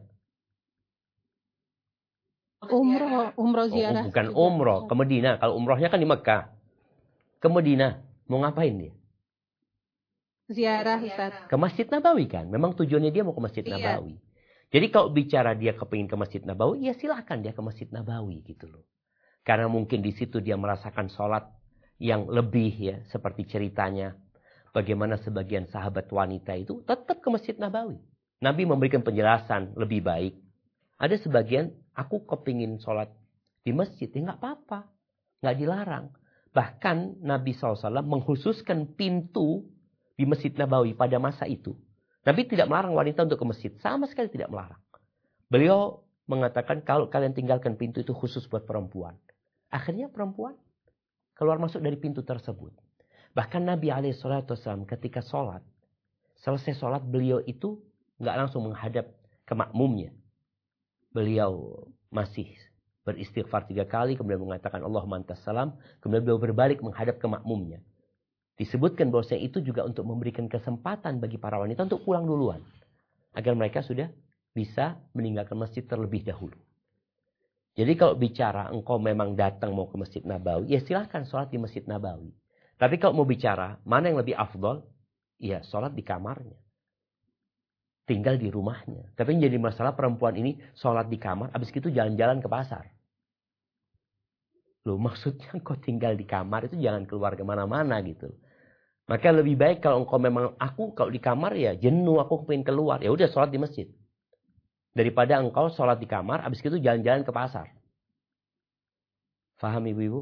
Umroh, umroh ziarah. Oh, bukan umroh, ke Madinah. Kalau umrohnya kan di Mekah. Ke Madinah, mau ngapain dia? Ziarah, Ustaz. Ke Masjid Nabawi kan? Memang tujuannya dia mau ke Masjid iya. Nabawi. Jadi kalau bicara dia kepingin ke Masjid Nabawi, ya silakan dia ke Masjid Nabawi gitu loh. Karena mungkin di situ dia merasakan sholat yang lebih ya, seperti ceritanya. Bagaimana sebagian sahabat wanita itu tetap ke Masjid Nabawi. Nabi memberikan penjelasan lebih baik. Ada sebagian, aku kepingin sholat di masjid, ya nggak apa-apa. Nggak dilarang. Bahkan Nabi shallallahu alaihi wasallam mengkhususkan pintu di Masjid Nabawi pada masa itu. Nabi tidak melarang wanita untuk ke masjid. Sama sekali tidak melarang. Beliau mengatakan kalau kalian tinggalkan pintu itu khusus buat perempuan. Akhirnya perempuan keluar masuk dari pintu tersebut. Bahkan Nabi alaihi salatu wasallam ketika sholat, selesai sholat beliau itu nggak langsung menghadap ke makmumnya. Beliau masih beristighfar tiga kali, kemudian mengatakan Allahumma antas salam, kemudian beliau berbalik menghadap ke makmumnya. Disebutkan bahwasanya itu juga untuk memberikan kesempatan bagi para wanita untuk pulang duluan. Agar mereka sudah bisa meninggalkan masjid terlebih dahulu. Jadi kalau bicara engkau memang datang mau ke Masjid Nabawi, ya silahkan sholat di Masjid Nabawi. Tapi kalau mau bicara mana yang lebih afdol, ya sholat di kamarnya. Tinggal di rumahnya. Tapi yang jadi masalah perempuan ini sholat di kamar, habis itu jalan-jalan ke pasar. Loh maksudnya engkau tinggal di kamar itu jangan keluar kemana-mana gitu. Maka lebih baik kalau engkau memang, aku kalau di kamar ya jenuh, aku pengen keluar. Ya udah sholat di masjid. Daripada engkau sholat di kamar, habis itu jalan-jalan ke pasar. Faham ibu-ibu?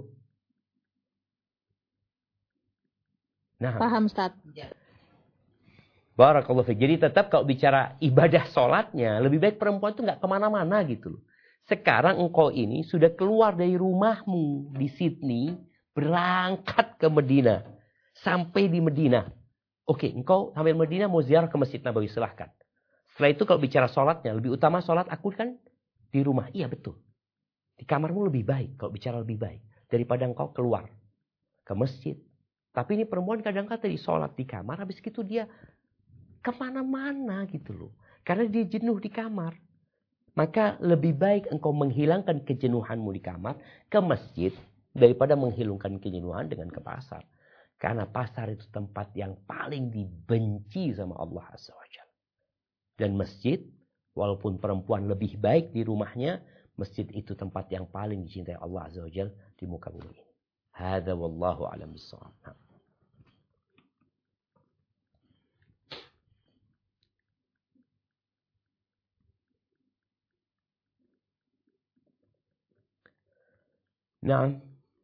Nah. Paham, Ustaz. Barakallahu fiik. Jadi tetap kalau bicara ibadah sholatnya, lebih baik perempuan itu nggak kemana-mana gitu loh. Sekarang engkau ini sudah keluar dari rumahmu di Sydney, berangkat ke Medina. Sampai di Medina. Oke, engkau sampai Medina mau ziarah ke Masjid Nabawi, silahkan. Setelah itu kalau bicara sholatnya, lebih utama sholat aku kan di rumah. Iya betul. Di kamarmu lebih baik, kalau bicara lebih baik. Daripada engkau keluar ke masjid. Tapi ini perempuan kadang-kadang di sholat di kamar, habis itu dia kemana-mana gitu loh. Karena dia jenuh di kamar. Maka lebih baik engkau menghilangkan kejenuhanmu di kamar ke masjid daripada menghilangkan kejenuhan dengan ke pasar. Karena pasar itu tempat yang paling dibenci sama Allah Azza wa Jalla. Dan masjid, walaupun perempuan lebih baik di rumahnya, masjid itu tempat yang paling dicintai Allah Azza wa Jalla di muka bumi ini. Hadza wallahu a'lam bissawab. Nah,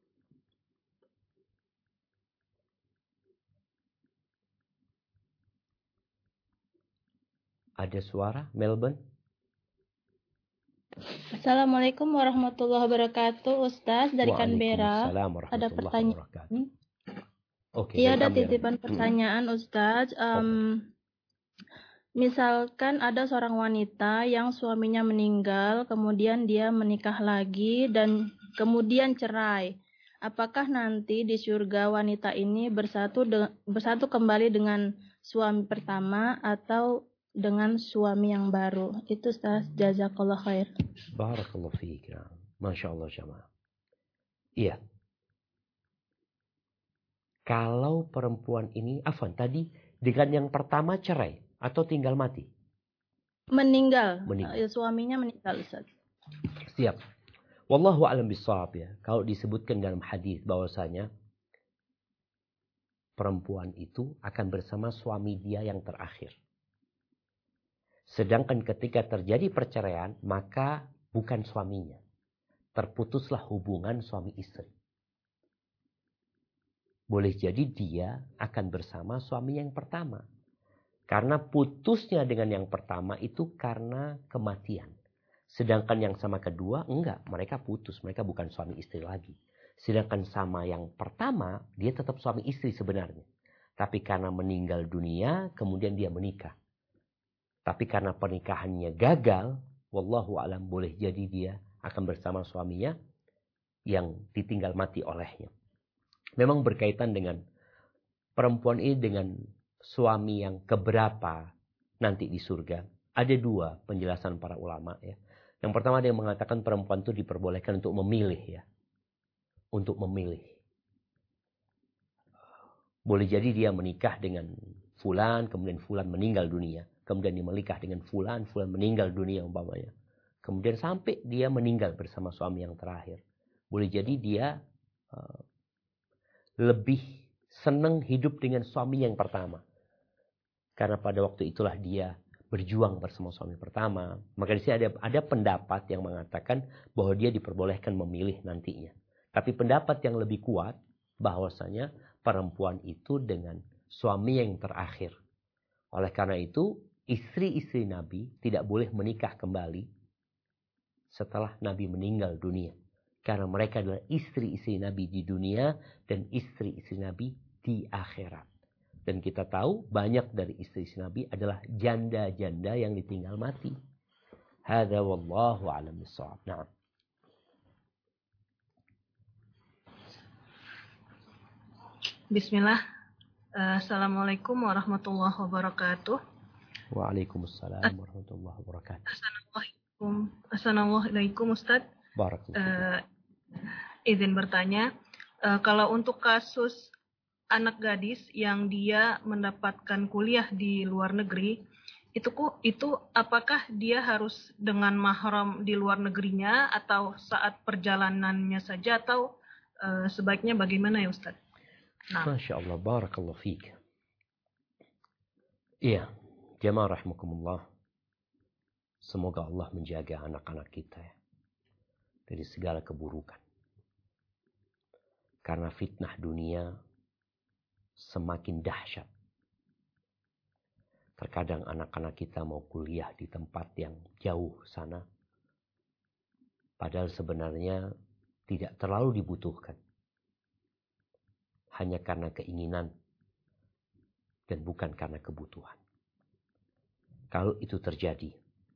ada suara Melbourne? Assalamualaikum warahmatullahi wabarakatuh, Ustaz dari Canberra. Ada pertanyaan. Oke. Iya, ada titipan pertanyaan, Ustaz. Um, misalkan ada seorang wanita yang suaminya meninggal, kemudian dia menikah lagi dan kemudian cerai. Apakah nanti di surga wanita ini bersatu de- bersatu kembali dengan suami pertama atau dengan suami yang baru? Itu Ustaz, jazakallah khair. Barakallahu fiik. Masya Allah jamaah. Iya. Kalau perempuan ini, afwan tadi dengan yang pertama cerai atau tinggal mati? Meninggal. Meninggal. Suaminya meninggal, Ustaz. Siap. Wallahu a'lam bishawab ya. Kalau disebutkan dalam hadis bahwasanya perempuan itu akan bersama suami dia yang terakhir. Sedangkan ketika terjadi perceraian, maka bukan suaminya. Terputuslah hubungan suami istri. Boleh jadi dia akan bersama suami yang pertama. Karena putusnya dengan yang pertama itu karena kematian. Sedangkan yang sama kedua, enggak. Mereka putus. Mereka bukan suami istri lagi. Sedangkan sama yang pertama, dia tetap suami istri sebenarnya. Tapi karena meninggal dunia, kemudian dia menikah. Tapi karena pernikahannya gagal, wallahu alam, boleh jadi dia akan bersama suaminya yang ditinggal mati olehnya. Memang berkaitan dengan perempuan ini dengan suami yang keberapa nanti di surga. Ada dua penjelasan para ulama ya. Yang pertama ada yang mengatakan perempuan itu diperbolehkan untuk memilih ya. Untuk memilih. Boleh jadi dia menikah dengan fulan, kemudian fulan meninggal dunia. Kemudian dia menikah dengan fulan, fulan meninggal dunia umpamanya. Kemudian sampai dia meninggal bersama suami yang terakhir. Boleh jadi dia uh, lebih senang hidup dengan suami yang pertama. Karena pada waktu itulah dia berjuang bersama suami pertama. Maka di sini ada, ada pendapat yang mengatakan bahwa dia diperbolehkan memilih nantinya. Tapi pendapat yang lebih kuat bahwasanya perempuan itu dengan suami yang terakhir. Oleh karena itu, istri-istri Nabi tidak boleh menikah kembali setelah Nabi meninggal dunia. Karena mereka adalah istri-istri Nabi di dunia dan istri-istri Nabi di akhirat. Dan kita tahu banyak dari istri-istri Nabi adalah janda-janda yang ditinggal mati. Hadza wallahu a'lam bissawab. Na'am. Bismillah. Assalamualaikum warahmatullahi wabarakatuh. Waalaikumsalam warahmatullahi wabarakatuh. Assalamualaikum. Assalamualaikum Ustaz. Barakallahu. Uh, izin bertanya, uh, kalau untuk kasus anak gadis yang dia mendapatkan kuliah di luar negeri, itu itu apakah dia harus dengan mahram di luar negerinya atau saat perjalanannya saja, atau uh, sebaiknya bagaimana ya Ustaz? Nah. Masya Allah, barakallahu fiik. Iya, jamaah rahimakumullah. Semoga Allah menjaga anak-anak kita ya, dari segala keburukan. Karena fitnah dunia semakin dahsyat. Terkadang anak-anak kita mau kuliah di tempat yang jauh sana, padahal sebenarnya tidak terlalu dibutuhkan. Hanya karena keinginan dan bukan karena kebutuhan. Kalau itu terjadi,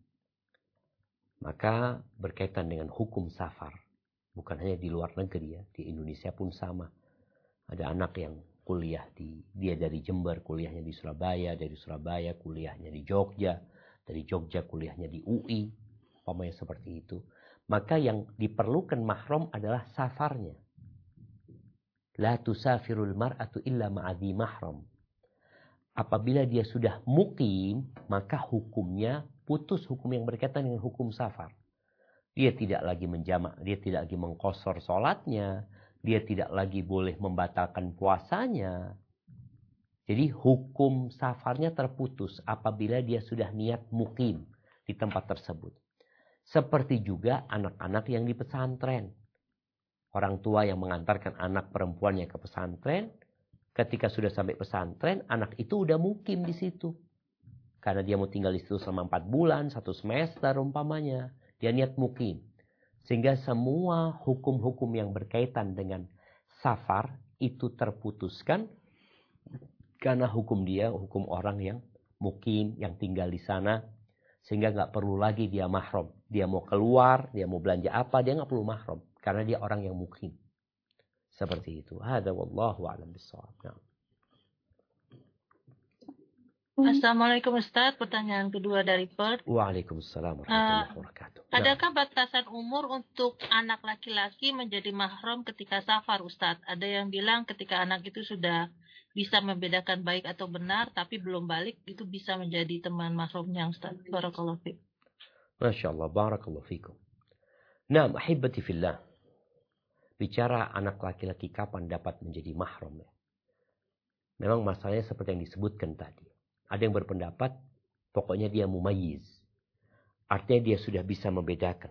maka berkaitan dengan hukum safar, bukan hanya di luar negeri ya, di Indonesia pun sama. Ada anak yang kuliah di, dia dari Jember, kuliahnya di Surabaya, dari Surabaya kuliahnya di Jogja, dari Jogja kuliahnya di U I, umpamanya seperti itu. Maka yang diperlukan mahram adalah safarnya. La tusafirul mar'atu illa ma'adhi mahram. Apabila dia sudah mukim, maka hukumnya putus hukum yang berkaitan dengan hukum safar. Dia tidak lagi menjamak, dia tidak lagi mengqashar sholatnya, dia tidak lagi boleh membatalkan puasanya. Jadi hukum safarnya terputus apabila dia sudah niat mukim di tempat tersebut. Seperti juga anak-anak yang di pesantren. Orang tua yang mengantarkan anak perempuannya ke pesantren, ketika sudah sampai pesantren, anak itu udah mukim di situ. Karena dia mau tinggal di situ selama empat bulan, satu semester umpamanya. Dia niat mukim. Sehingga semua hukum-hukum yang berkaitan dengan safar itu terputuskan. Karena hukum dia, hukum orang yang mukim, yang tinggal di sana. Sehingga gak perlu lagi dia mahram. Dia mau keluar, dia mau belanja apa, dia gak perlu mahram. Karena dia orang yang mukim. Seperti itu. Hadza wallahu a'lam bissawab. Nah. Assalamualaikum Ustaz, pertanyaan kedua dari Perth. Waalaikumsalam warahmatullahi wabarakatuh. Uh, adakah batasan umur untuk anak laki-laki menjadi mahram ketika safar Ustaz? Ada yang bilang ketika anak itu sudah bisa membedakan baik atau benar, tapi belum balik, itu bisa menjadi teman mahramnya Ustaz. Barakallahu fiik. Masya Allah, barakallahu fiikum. Nah, ahibati fillah. Bicara anak laki-laki kapan dapat menjadi mahram ya. Memang masalahnya seperti yang disebutkan tadi. Ada yang berpendapat pokoknya dia mumayyiz. Artinya dia sudah bisa membedakan.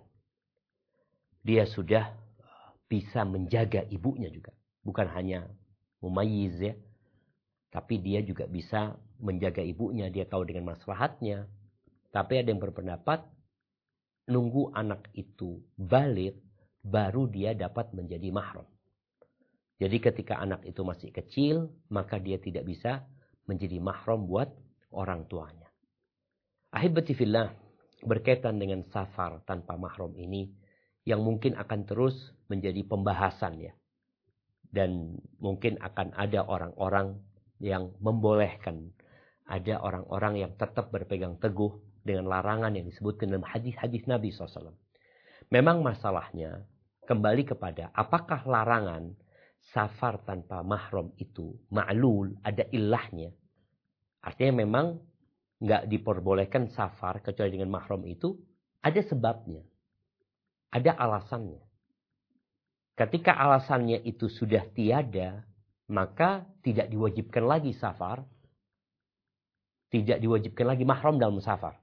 Dia sudah bisa menjaga ibunya juga. Bukan hanya mumayyiz ya. Tapi dia juga bisa menjaga ibunya. Dia tahu dengan maslahatnya. Tapi ada yang berpendapat nunggu anak itu balik baru dia dapat menjadi mahram. Jadi ketika anak itu masih kecil, maka dia tidak bisa menjadi mahram buat orang tuanya. Ahibati fillah, berkaitan dengan safar tanpa mahram ini, yang mungkin akan terus menjadi pembahasan ya. Dan mungkin akan ada orang-orang yang membolehkan. Ada orang-orang yang tetap berpegang teguh dengan larangan yang disebutkan dalam hadis-hadis Nabi shallallahu alaihi wasallam. Memang masalahnya kembali kepada apakah larangan safar tanpa mahram itu ma'lul, ada ilahnya. Artinya memang nggak diperbolehkan safar kecuali dengan mahram itu, ada sebabnya. Ada alasannya. Ketika alasannya itu sudah tiada, maka tidak diwajibkan lagi safar. Tidak diwajibkan lagi mahram dalam safar.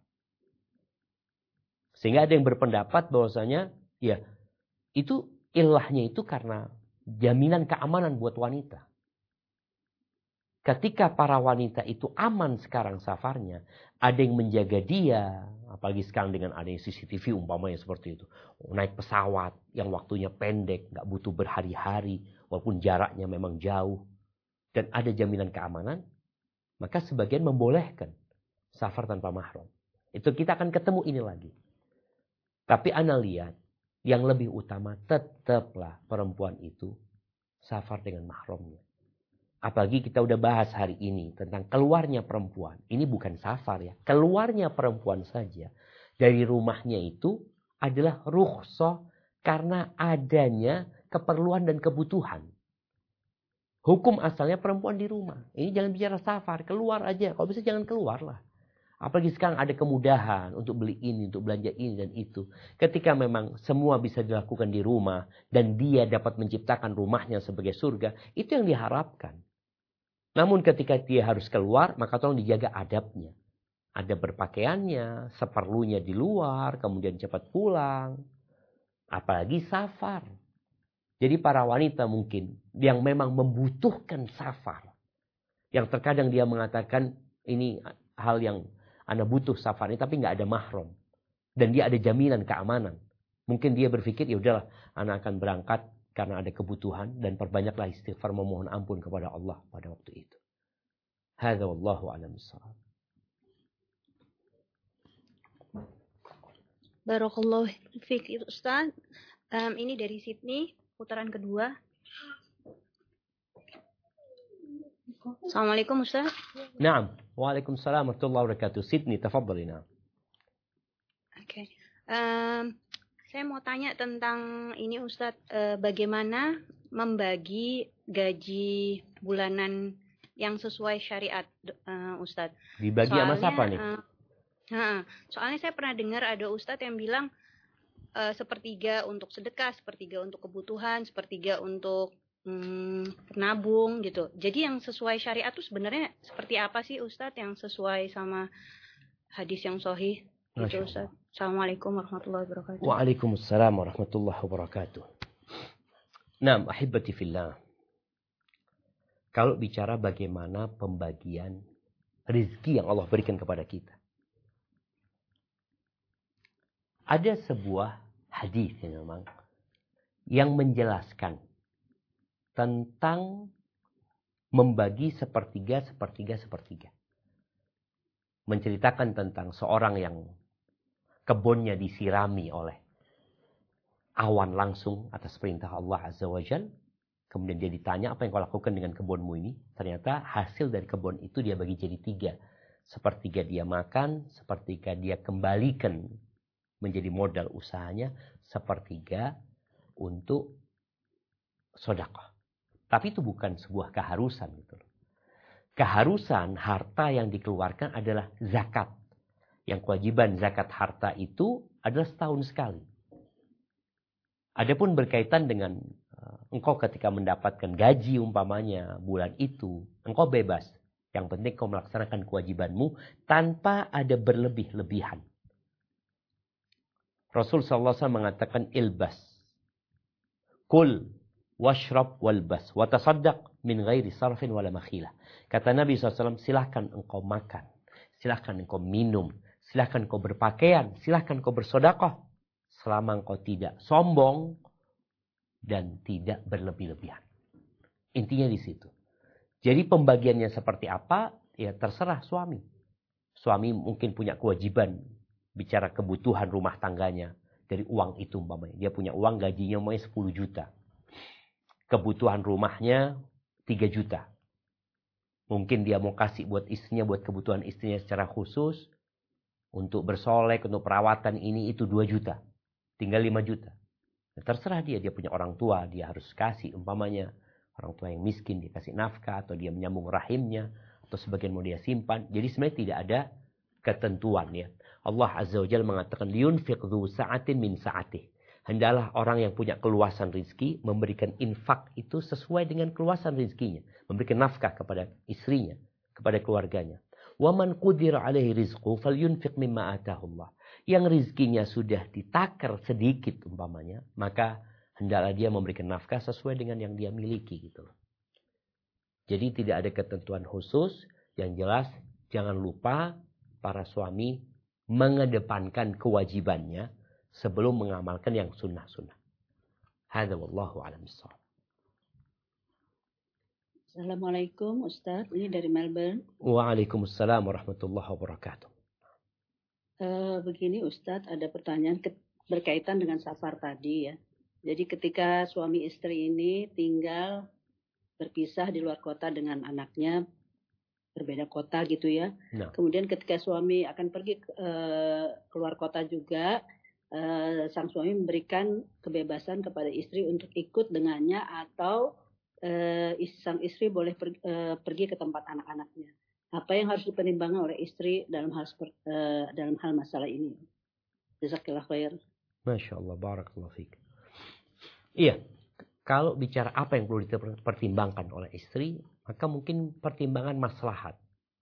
Sehingga ada yang berpendapat bahwasanya ya itu ilahnya itu karena jaminan keamanan buat wanita. ketika para wanita itu aman sekarang safarnya, ada yang menjaga dia, apalagi sekarang dengan adanya C C T V umpamanya seperti itu. Naik pesawat yang waktunya pendek, nggak butuh berhari-hari, walaupun jaraknya memang jauh. Dan ada jaminan keamanan, maka sebagian membolehkan safar tanpa mahram. Itu kita akan ketemu ini lagi. Tapi ana lihat, yang lebih utama tetaplah perempuan itu safar dengan mahramnya. Apalagi kita udah bahas hari ini tentang keluarnya perempuan. Ini bukan safar ya. Keluarnya perempuan saja dari rumahnya itu adalah rukhsah karena adanya keperluan dan kebutuhan. Hukum asalnya perempuan di rumah. Ini jangan bicara safar, keluar aja. Kalau bisa jangan keluar lah. Apalagi sekarang ada kemudahan untuk beli ini, untuk belanja ini dan itu. Ketika memang semua bisa dilakukan di rumah dan dia dapat menciptakan rumahnya sebagai surga, itu yang diharapkan. Namun ketika dia harus keluar, maka tolong dijaga adabnya. Ada berpakaiannya, seperlunya di luar, kemudian cepat pulang. Apalagi safar. Jadi para wanita mungkin yang memang membutuhkan safar. Yang terkadang dia mengatakan ini hal yang Anda butuh safar ini tapi nggak ada mahram. Dan dia ada jaminan keamanan. Mungkin dia berpikir ya udahlah Anda akan berangkat karena ada kebutuhan dan perbanyaklah istighfar memohon ampun kepada Allah pada waktu itu. Hadza wallahu a'lam bissawab. Barakallahu fiik Ustaz. Um, ini dari Sydney, putaran kedua. Assalamualaikum Ustaz. Naam. Waalaikumsalam warahmatullahi wabarakatuh. Sydney, tafadhali. Naam. Oke. Okay. Um, saya mau tanya tentang ini Ustaz, uh, bagaimana membagi gaji bulanan yang sesuai syariat uh, Ustaz. Dibagi sama siapa nih? Uh, uh, soalnya saya pernah dengar ada Ustaz yang bilang uh, sepertiga untuk sedekah, sepertiga untuk kebutuhan, sepertiga untuk Hmm, nabung gitu. Jadi yang sesuai syariat itu sebenarnya seperti apa sih Ustadz yang sesuai sama hadis yang sahih gitu Ustadz. Assalamualaikum warahmatullahi wabarakatuh. Waalaikumsalam warahmatullahi wabarakatuh. Naam, ahibati fillah. Kalau bicara bagaimana pembagian rizki yang Allah berikan kepada kita. Ada sebuah hadis yang memang yang menjelaskan tentang membagi sepertiga, sepertiga, sepertiga. Menceritakan tentang seorang yang kebunnya disirami oleh awan langsung atas perintah Allah Azza wa Jal. Kemudian dia ditanya, apa yang kau lakukan dengan kebunmu ini? Ternyata hasil dari kebun itu dia bagi jadi tiga. Sepertiga dia makan, sepertiga dia kembalikan menjadi modal usahanya, sepertiga untuk sedekah. Tapi itu bukan sebuah keharusan gitu loh. Keharusan harta yang dikeluarkan adalah zakat. Yang kewajiban zakat harta itu adalah setahun sekali. Adapun berkaitan dengan uh, engkau ketika mendapatkan gaji umpamanya bulan itu, engkau bebas. Yang penting kau melaksanakan kewajibanmu tanpa ada berlebih-lebihan. Rasul sallallahu alaihi wasallam mengatakan ilbas. Kul washrab walbas watasaddaq min ghairi sarfin wala makhilah. Kata Nabi shallallahu alaihi wasallam, silahkan engkau makan, silahkan engkau minum, silahkan engkau berpakaian, silahkan engkau bersedekah selama engkau tidak sombong dan tidak berlebih-lebihan. Intinya di situ. Jadi pembagiannya seperti apa? Ya terserah suami. Suami mungkin punya kewajiban bicara kebutuhan rumah tangganya dari uang itu umpamanya. Dia punya uang gajinya umpamanya sepuluh juta. Kebutuhan rumahnya tiga juta. Mungkin dia mau kasih buat istrinya, buat kebutuhan istrinya secara khusus. Untuk bersolek, untuk perawatan ini itu dua juta. Tinggal lima juta. Nah, terserah dia, dia punya orang tua, dia harus kasih umpamanya. Orang tua yang miskin, dia kasih nafkah, atau dia menyambung rahimnya, atau sebagian mau dia simpan. Jadi sebenarnya tidak ada ketentuan ya. Allah Azza wa Jalla mengatakan, liyunfiq dhu sa'atin min sa'atih. Hendaklah orang yang punya keluasan rizki memberikan infak itu sesuai dengan keluasan rizkinya. Memberikan nafkah kepada istrinya, kepada keluarganya. وَمَنْ قُدِرَ عَلَيْهِ رِزْقُهُ فَلْيُنْفِقْ مِمَّا آتَاهُ اللَّهُ. Yang rizkinya sudah ditakar sedikit umpamanya, maka hendaklah dia memberikan nafkah sesuai dengan yang dia miliki gitu. Jadi tidak ada ketentuan khusus. Yang jelas jangan lupa para suami mengedepankan kewajibannya sebelum mengamalkan yang sunnah-sunnah. Hadza wallahu a'lam bissawab. Assalamualaikum Ustaz, ini dari Melbourne. Waalaikumsalam warahmatullahi wabarakatuh. Uh, begini Ustaz, ada pertanyaan ke- berkaitan dengan safar tadi ya. Jadi ketika suami istri ini tinggal berpisah di luar kota dengan anaknya, berbeda kota gitu ya. Nah. Kemudian ketika suami akan pergi uh, keluar kota juga, uh, sang suami memberikan kebebasan kepada istri untuk ikut dengannya atau uh, sang istri boleh per, uh, pergi ke tempat anak-anaknya. Apa yang harus dipertimbangkan oleh istri dalam hal uh, dalam hal masalah ini? Jazakallah khair. Masya Allah, barakallahu fiik. Iya, kalau bicara apa yang perlu dipertimbangkan oleh istri, maka mungkin pertimbangan maslahat.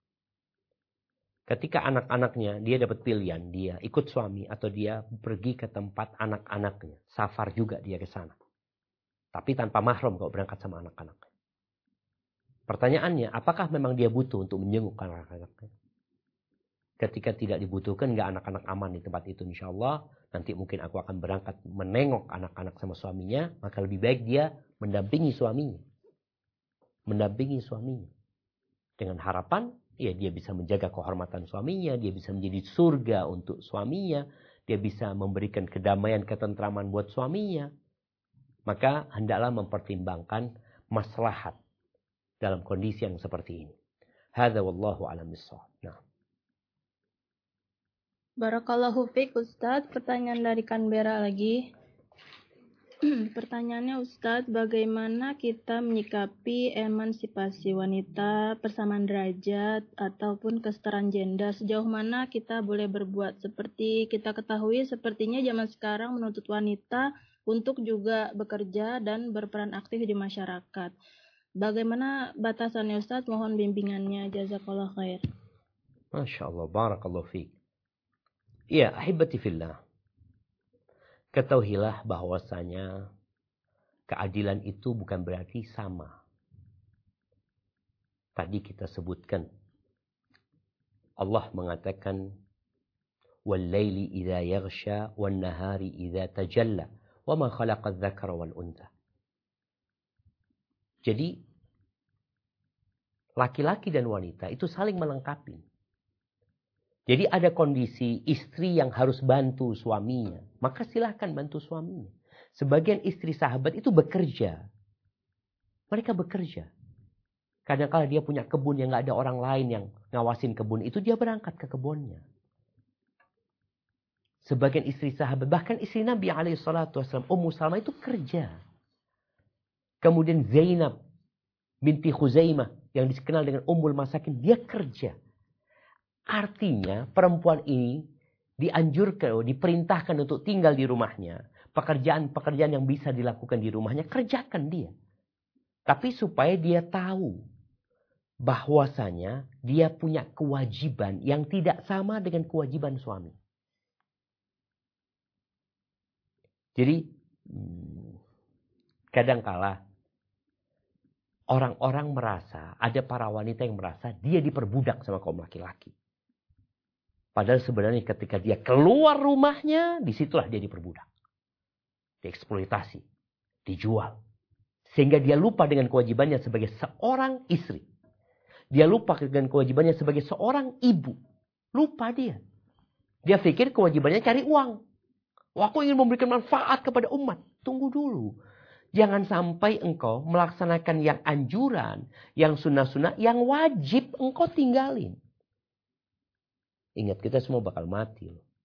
Ketika anak-anaknya, dia dapat pilihan, dia ikut suami atau dia pergi ke tempat anak-anaknya. Safar juga dia ke sana. Tapi tanpa mahram kalau berangkat sama anak-anaknya. Pertanyaannya, apakah memang dia butuh untuk menjenguk anak-anaknya? Ketika tidak dibutuhkan, nggak anak-anak aman di tempat itu insya Allah. Nanti mungkin aku akan berangkat menengok anak-anak sama suaminya. Maka lebih baik dia mendampingi suaminya. Mendampingi suaminya. Dengan harapan, ya dia bisa menjaga kehormatan suaminya. Dia bisa menjadi surga untuk suaminya. Dia bisa memberikan kedamaian, ketentraman buat suaminya. Maka hendaklah mempertimbangkan maslahat dalam kondisi yang seperti ini. Hadza wallahu a'lam bissawab. Nah. Barakallahu fiik Ustadz, pertanyaan dari Canberra lagi. Pertanyaannya Ustadz, bagaimana kita menyikapi emansipasi wanita, persamaan derajat, ataupun kesetaraan gender? Sejauh mana kita boleh berbuat? Seperti kita ketahui, sepertinya zaman sekarang menuntut wanita untuk juga bekerja dan berperan aktif di masyarakat. Bagaimana batasannya Ustadz? Mohon bimbingannya. Jazakallah khair. Masya Allah, barakallahu fiik. Ya, ahibati fillah. Ketahuilah bahwasanya keadilan itu bukan berarti sama. Tadi kita sebutkan. Allah mengatakan, وَاللَّيْلِ إِذَا يَغْشَى وَالنَّهَارِ إِذَا تَجَلَّى وَمَا خَلَقَ الذَّكَرَ وَالْأُنْثَى. Jadi, laki-laki dan wanita itu saling melengkapi. Jadi ada kondisi istri yang harus bantu suaminya. Maka silahkan bantu suaminya. Sebagian istri sahabat itu bekerja. Mereka bekerja. Kadang-kadang dia punya kebun yang gak ada orang lain yang ngawasin kebun itu. Dia berangkat ke kebunnya. Sebagian istri sahabat. Bahkan istri Nabi alaihi salatu wasallam. Ummu Salamah itu kerja. Kemudian Zainab binti Khuzaimah. Yang dikenal dengan Ummul Masakin. Dia kerja. Artinya perempuan ini dianjurkan, diperintahkan untuk tinggal di rumahnya. Pekerjaan-pekerjaan yang bisa dilakukan di rumahnya, kerjakan dia. Tapi supaya dia tahu bahwasanya dia punya kewajiban yang tidak sama dengan kewajiban suami. Jadi kadangkala orang-orang merasa, ada para wanita yang merasa dia diperbudak sama kaum laki-laki. Padahal sebenarnya ketika dia keluar rumahnya, disitulah dia diperbudak. Dieksploitasi. Dijual. Sehingga dia lupa dengan kewajibannya sebagai seorang istri. Dia lupa dengan kewajibannya sebagai seorang ibu. Lupa dia. Dia pikir kewajibannya cari uang. Oh, aku ingin memberikan manfaat kepada umat. Tunggu dulu. Jangan sampai engkau melaksanakan yang anjuran, yang sunnah-sunnah, yang wajib engkau tinggalin. Ingat, kita semua bakal mati.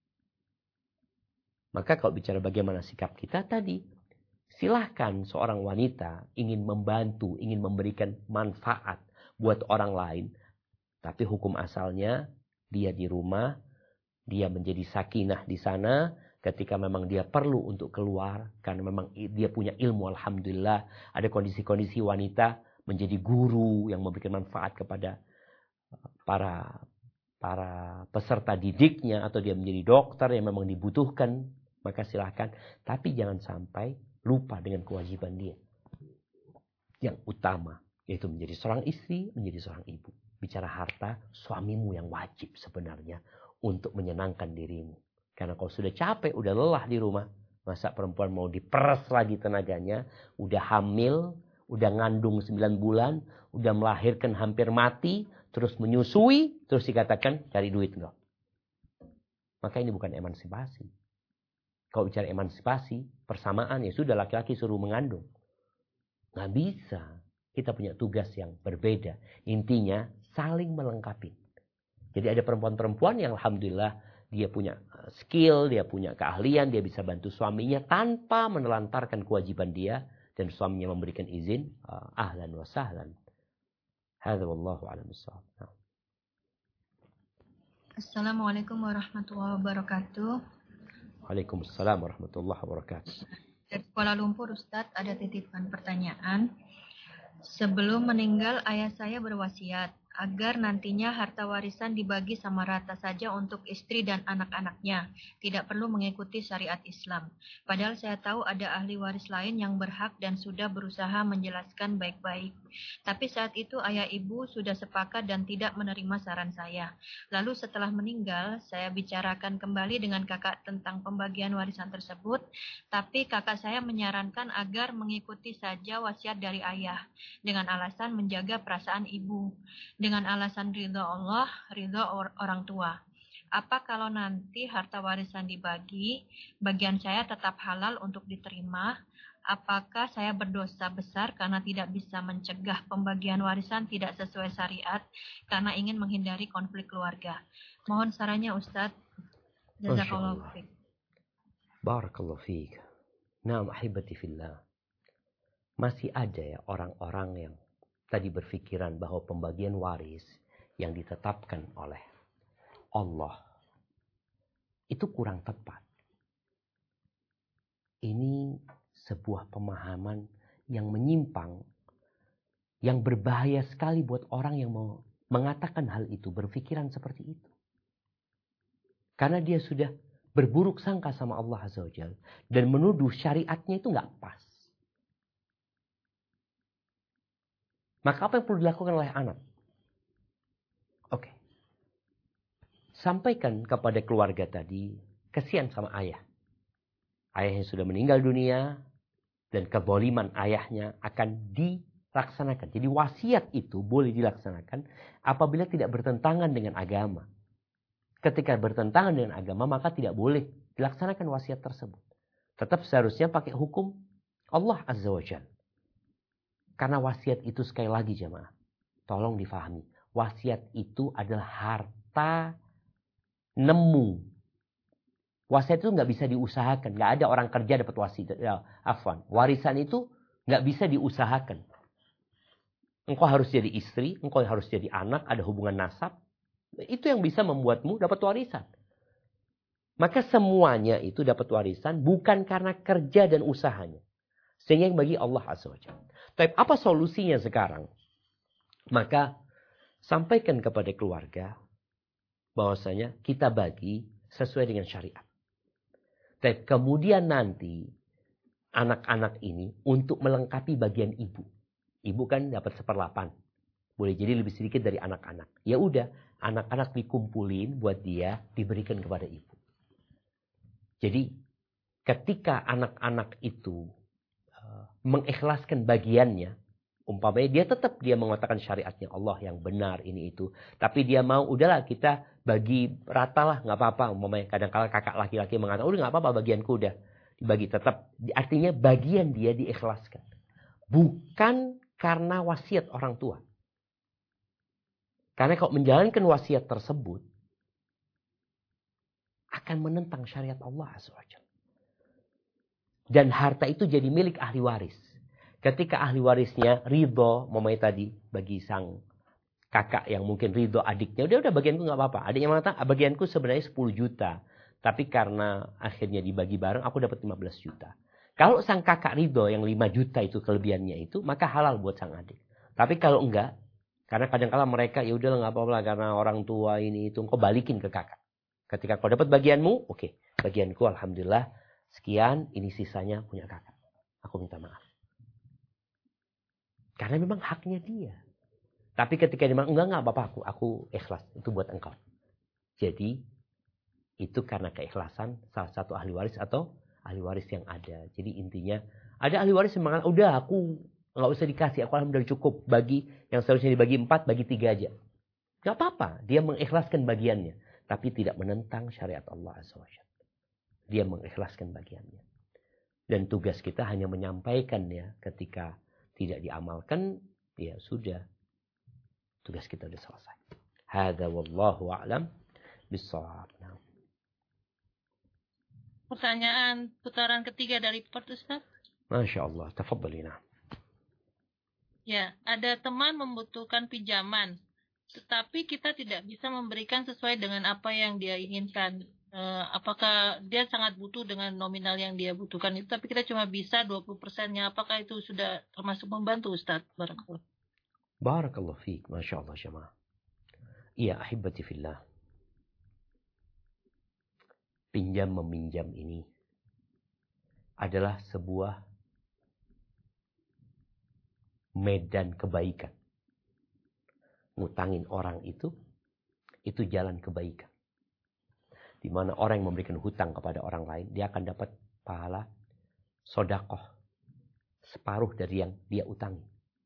Maka kalau bicara bagaimana sikap kita tadi, silahkan seorang wanita ingin membantu, ingin memberikan manfaat buat orang lain. Tapi hukum asalnya, dia di rumah, dia menjadi sakinah di sana. Ketika memang dia perlu untuk keluar, karena memang dia punya ilmu, alhamdulillah. Ada kondisi-kondisi wanita menjadi guru yang memberikan manfaat kepada para para peserta didiknya, atau dia menjadi dokter yang memang dibutuhkan, maka silahkan. Tapi jangan sampai lupa dengan kewajiban dia. Yang utama, Yaitu menjadi seorang istri, menjadi seorang ibu. Bicara harta, suamimu yang wajib sebenarnya untuk menyenangkan dirimu. Karena kalau sudah capek, udah lelah di rumah, masa perempuan mau diperes lagi tenaganya, udah hamil, udah ngandung sembilan bulan, udah melahirkan hampir mati, terus menyusui, terus dikatakan cari duit enggak. Maka ini bukan emansipasi. Kalau bicara emansipasi, persamaan ya sudah laki-laki suruh mengandung. Nggak bisa. Kita punya tugas yang berbeda. Intinya saling melengkapi. Jadi ada perempuan-perempuan yang alhamdulillah dia punya skill, dia punya keahlian, dia bisa bantu suaminya tanpa menelantarkan kewajiban dia. Dan suaminya memberikan izin, uh, ahlan wa sahlan. Hadza wallahu a'lam bissawab. Assalamualaikum warahmatullahi wabarakatuh. Waalaikumsalam warahmatullahi wabarakatuh. Dari Kuala Lumpur, Ustadz, ada titipan pertanyaan. Sebelum meninggal, ayah saya berwasiat agar nantinya harta warisan dibagi sama rata saja untuk istri dan anak-anaknya. Tidak perlu mengikuti syariat Islam. Padahal saya tahu ada ahli waris lain yang berhak dan sudah berusaha menjelaskan baik-baik. Tapi saat itu ayah ibu sudah sepakat dan tidak menerima saran saya. Lalu setelah meninggal, saya bicarakan kembali dengan kakak tentang pembagian warisan tersebut. Tapi kakak saya menyarankan agar mengikuti saja wasiat dari ayah. Dengan alasan menjaga perasaan ibu. Dengan alasan ridha Allah, ridha or- orang tua. Apa kalau nanti harta warisan dibagi, bagian saya tetap halal untuk diterima? Apakah saya berdosa besar karena tidak bisa mencegah pembagian warisan tidak sesuai syariat karena ingin menghindari konflik keluarga? Mohon sarannya Ustadz. Jazakallahu fiik. Barakallahu fiik. Naam ahibati fillah. Masih ada ya orang-orang yang tadi berpikiran bahwa pembagian waris yang ditetapkan oleh Allah itu kurang tepat. Ini sebuah pemahaman yang menyimpang, yang berbahaya sekali buat orang yang mau mengatakan hal itu, berpikiran seperti itu. Karena dia sudah berburuk sangka sama Allah Azza wa Jalla dan menuduh syariatnya itu nggak pas. Maka apa yang perlu dilakukan oleh anak? Oke. Sampaikan kepada keluarga tadi, kesian sama ayah. Ayahnya sudah meninggal dunia, dan keboliman ayahnya akan dilaksanakan. Jadi wasiat itu boleh dilaksanakan apabila tidak bertentangan dengan agama. Ketika bertentangan dengan agama, maka tidak boleh dilaksanakan wasiat tersebut. Tetap seharusnya pakai hukum Allah Azza wa Jalla. Karena wasiat itu sekali lagi jemaah, tolong difahami. Wasiat itu adalah harta nemu. Wasiat itu nggak bisa diusahakan. Nggak ada orang kerja dapat wasiat. Ya, afwan. Warisan itu nggak bisa diusahakan. Engkau harus jadi istri, engkau harus jadi anak, ada hubungan nasab. Itu yang bisa membuatmu dapat warisan. Maka semuanya itu dapat warisan bukan karena kerja dan usahanya. Sehingga yang bagi Allah Azza wa Jalla. Tapi apa solusinya sekarang? Maka sampaikan kepada keluarga bahwasanya kita bagi sesuai dengan syariat. Tapi kemudian nanti anak-anak ini untuk melengkapi bagian ibu. Ibu kan dapat seperlapan. Boleh jadi lebih sedikit dari anak-anak. Ya udah, anak-anak dikumpulin buat dia diberikan kepada ibu. Jadi ketika anak-anak itu mengikhlaskan bagiannya, umpamanya dia tetap dia mengatakan syariatnya Allah yang benar ini itu, tapi dia mau udahlah kita bagi rata lah, nggak apa-apa. Umpamanya kadang-kala kakak laki-laki mengatakan udah nggak apa-apa, bagianku udah dibagi, tetap artinya bagian dia diikhlaskan, bukan karena wasiat orang tua. Karena kalau menjalankan wasiat tersebut akan menentang syariat Allah Azza wa Jalla. Dan harta itu jadi milik ahli waris. Ketika ahli warisnya ridho, mamanya tadi bagi sang kakak yang mungkin ridho adiknya, udah udah bagianku nggak apa-apa. Adiknya mengatakan bagianku sebenarnya sepuluh juta, tapi karena akhirnya dibagi bareng aku dapat lima belas juta. Kalau sang kakak ridho yang lima juta itu kelebihannya itu, maka halal buat sang adik. Tapi kalau enggak, karena kadang-kala mereka ya udah nggak apa-apa karena orang tua ini itu, engkau balikin ke kakak. Ketika kau dapat bagianmu, oke, okay, bagianku alhamdulillah sekian, ini sisanya punya kakak. Aku minta maaf. Karena memang haknya dia. Tapi ketika dia bilang, enggak, enggak Bapak, aku, aku ikhlas. Itu buat engkau. Jadi, itu karena keikhlasan salah satu ahli waris atau ahli waris yang ada. Jadi intinya, ada ahli waris yang mengatakan, udah aku nggak usah dikasih, aku alhamdulillah cukup. Bagi yang seharusnya dibagi empat, bagi tiga aja. Gak apa-apa, dia mengikhlaskan bagiannya. Tapi tidak menentang syariat Allah Azza wa Jalla. Dia mengikhlaskan bagiannya. Dan tugas kita hanya menyampaikannya ketika tidak diamalkan, ya sudah. Tugas kita sudah selesai. Hadza wallahu a'lam bis-shawab. Pertanyaan putaran ketiga dari Pak Ustaz. Masya Allah, tafadhalina. Ya, ada teman membutuhkan pinjaman, tetapi kita tidak bisa memberikan sesuai dengan apa yang dia inginkan. E, apakah dia sangat butuh dengan nominal yang dia butuhkan itu, tapi kita cuma bisa dua puluh persennya. Apakah itu sudah termasuk membantu, Ustaz? Barakallah. Barakallah fiik, Masya Allah jamaah. Iya, ahibati fillah. Pinjam meminjam ini adalah sebuah medan kebaikan. Ngutangin orang itu, itu jalan kebaikan. Di mana orang yang memberikan hutang kepada orang lain, dia akan dapat pahala sodakoh. Separuh dari yang dia utangi.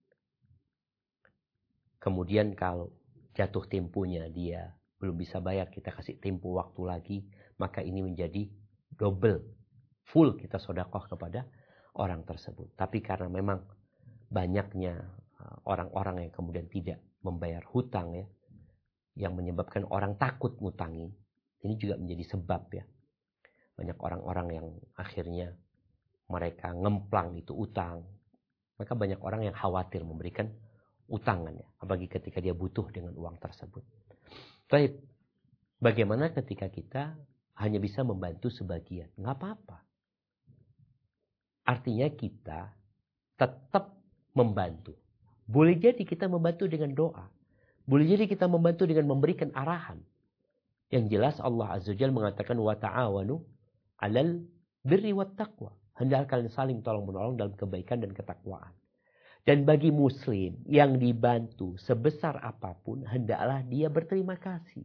Kemudian kalau jatuh temponya dia belum bisa bayar, kita kasih tempo waktu lagi, maka ini menjadi double, full kita sodakoh kepada orang tersebut. Tapi karena memang banyaknya orang-orang yang kemudian tidak membayar hutang ya, yang menyebabkan orang takut ngutangin, ini juga menjadi sebab ya. Banyak orang-orang yang akhirnya mereka ngemplang itu utang, maka banyak orang yang khawatir memberikan utangannya, apalagi ketika dia butuh dengan uang tersebut. Baik, bagaimana ketika kita hanya bisa membantu sebagian? Nggak apa-apa. Artinya kita tetap membantu. Boleh jadi kita membantu dengan doa. Boleh jadi kita membantu dengan memberikan arahan. Yang jelas Allah Azza wa Jalla mengatakan wa ta'awanu 'alal birri wat taqwa. Hendaklah kalian saling tolong-menolong dalam kebaikan dan ketakwaan. Dan bagi muslim yang dibantu sebesar apapun, hendaklah dia berterima kasih.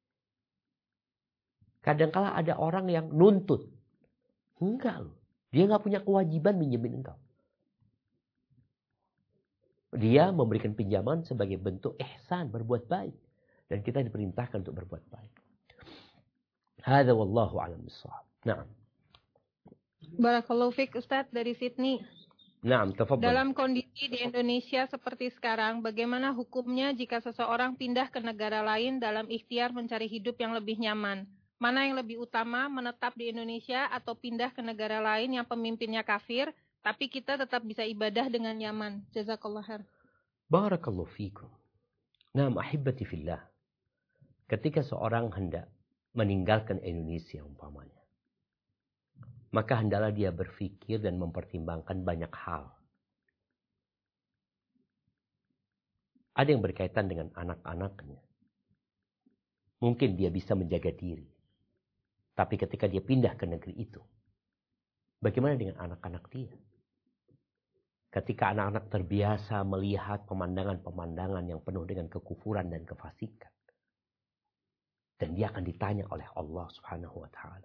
Kadang-kala ada orang yang nuntut. Enggak loh. Dia nggak punya kewajiban minjemin engkau. Dia memberikan pinjaman sebagai bentuk ihsan, berbuat baik. Dan kita diperintahkan untuk berbuat baik. Hadza wallahu a'lam bissawab. Naam. Barakallahu fiik Ustaz dari Sydney. Naam, tafadhal. Dalam kondisi di Indonesia seperti sekarang, bagaimana hukumnya jika seseorang pindah ke negara lain dalam ikhtiar mencari hidup yang lebih nyaman? Mana yang lebih utama, menetap di Indonesia atau pindah ke negara lain yang pemimpinnya kafir, tapi kita tetap bisa ibadah dengan nyaman? Jazakallah khair. Barakallahu fiikum. Naam, ahibati fillah. Ketika seorang hendak meninggalkan Indonesia umpamanya, maka hendaklah dia berpikir dan mempertimbangkan banyak hal. Ada yang berkaitan dengan anak-anaknya. Mungkin dia bisa menjaga diri. Tapi ketika dia pindah ke negeri itu, bagaimana dengan anak-anak dia? Ketika anak-anak terbiasa melihat pemandangan-pemandangan yang penuh dengan kekufuran dan kefasikan. Dan dia akan ditanya oleh Allah Subhanahu wa Ta'ala.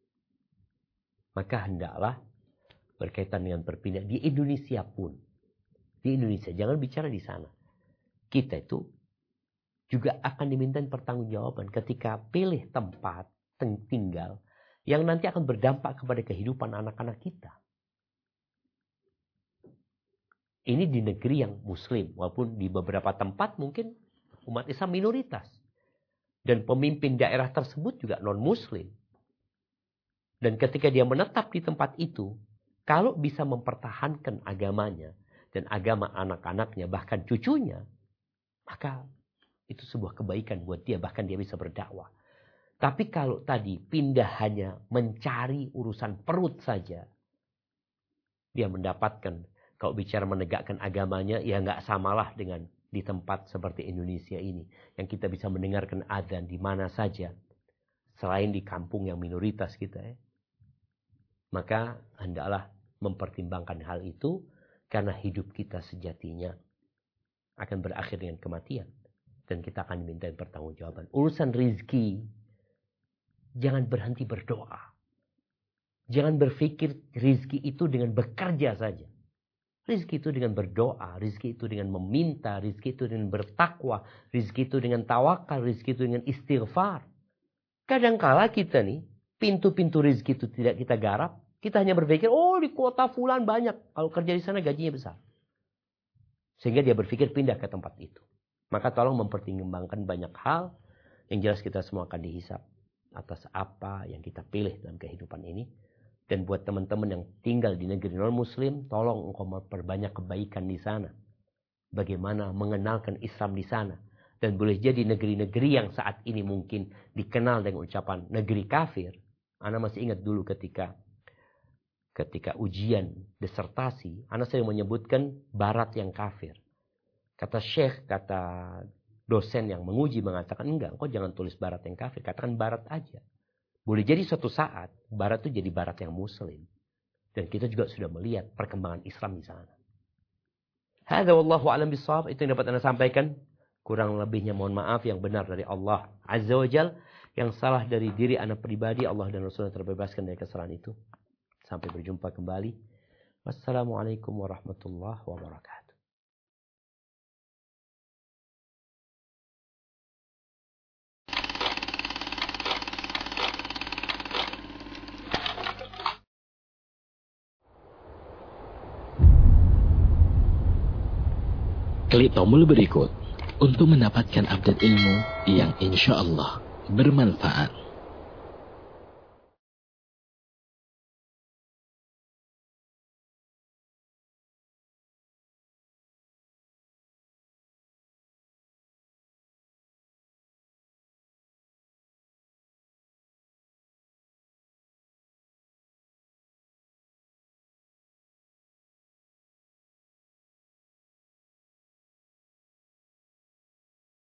Maka hendaklah berkaitan dengan berpindah di Indonesia pun. Di Indonesia, jangan bicara di sana. Kita itu juga akan diminta pertanggungjawaban ketika pilih tempat tinggal yang nanti akan berdampak kepada kehidupan anak-anak kita. Ini di negeri yang muslim, walaupun di beberapa tempat mungkin umat Islam minoritas. Dan pemimpin daerah tersebut juga non-muslim. Dan ketika dia menetap di tempat itu, kalau bisa mempertahankan agamanya dan agama anak-anaknya, bahkan cucunya, maka itu sebuah kebaikan buat dia, bahkan dia bisa berdakwah. Tapi kalau tadi pindah hanya mencari urusan perut saja, dia mendapatkan, kalau bicara menegakkan agamanya, ya nggak samalah dengan di tempat seperti Indonesia ini, yang kita bisa mendengarkan adzan di mana saja, selain di kampung yang minoritas kita ya. Maka hendaklah mempertimbangkan hal itu Karena hidup kita sejatinya akan berakhir dengan kematian. Dan kita akan dimintain pertanggungjawaban. Urusan rizki, jangan berhenti berdoa. Jangan berpikir rizki itu dengan bekerja saja. Rizki itu dengan berdoa, rizki itu dengan meminta, rizki itu dengan bertakwa, rizki itu dengan tawakal, rizki itu dengan istighfar. Kadangkala kita nih, pintu-pintu rizki itu tidak kita garap. Kita hanya berpikir, oh di kota fulan banyak. Kalau kerja di sana gajinya besar. Sehingga dia berpikir pindah ke tempat itu. Maka tolong mempertimbangkan banyak hal. Yang jelas kita semua akan dihisap atas apa yang kita pilih dalam kehidupan ini. Dan buat teman-teman yang tinggal di negeri non-muslim, tolong engkau memperbanyak kebaikan di sana. Bagaimana mengenalkan Islam di sana. Dan boleh jadi negeri-negeri yang saat ini mungkin dikenal dengan ucapan negeri kafir. Ana masih ingat dulu ketika ketika ujian disertasi, ana sering menyebutkan barat yang kafir. Kata syekh, kata dosen yang menguji mengatakan, enggak, engkau jangan tulis barat yang kafir, katakan barat aja. Boleh jadi suatu saat barat itu jadi barat yang muslim. Dan kita juga sudah melihat perkembangan Islam di sana. Hadza wallahu a'lam bishawab, itu yang dapat ana sampaikan. Kurang lebihnya mohon maaf, yang benar dari Allah Azza wa Jal, yang salah dari diri ana pribadi, Allah dan Rasulnya terbebaskan dari kesalahan itu. Sampai berjumpa kembali. Wassalamualaikum warahmatullahi wabarakatuh. Klik tombol berikut untuk mendapatkan update ilmu yang insya Allah bermanfaat.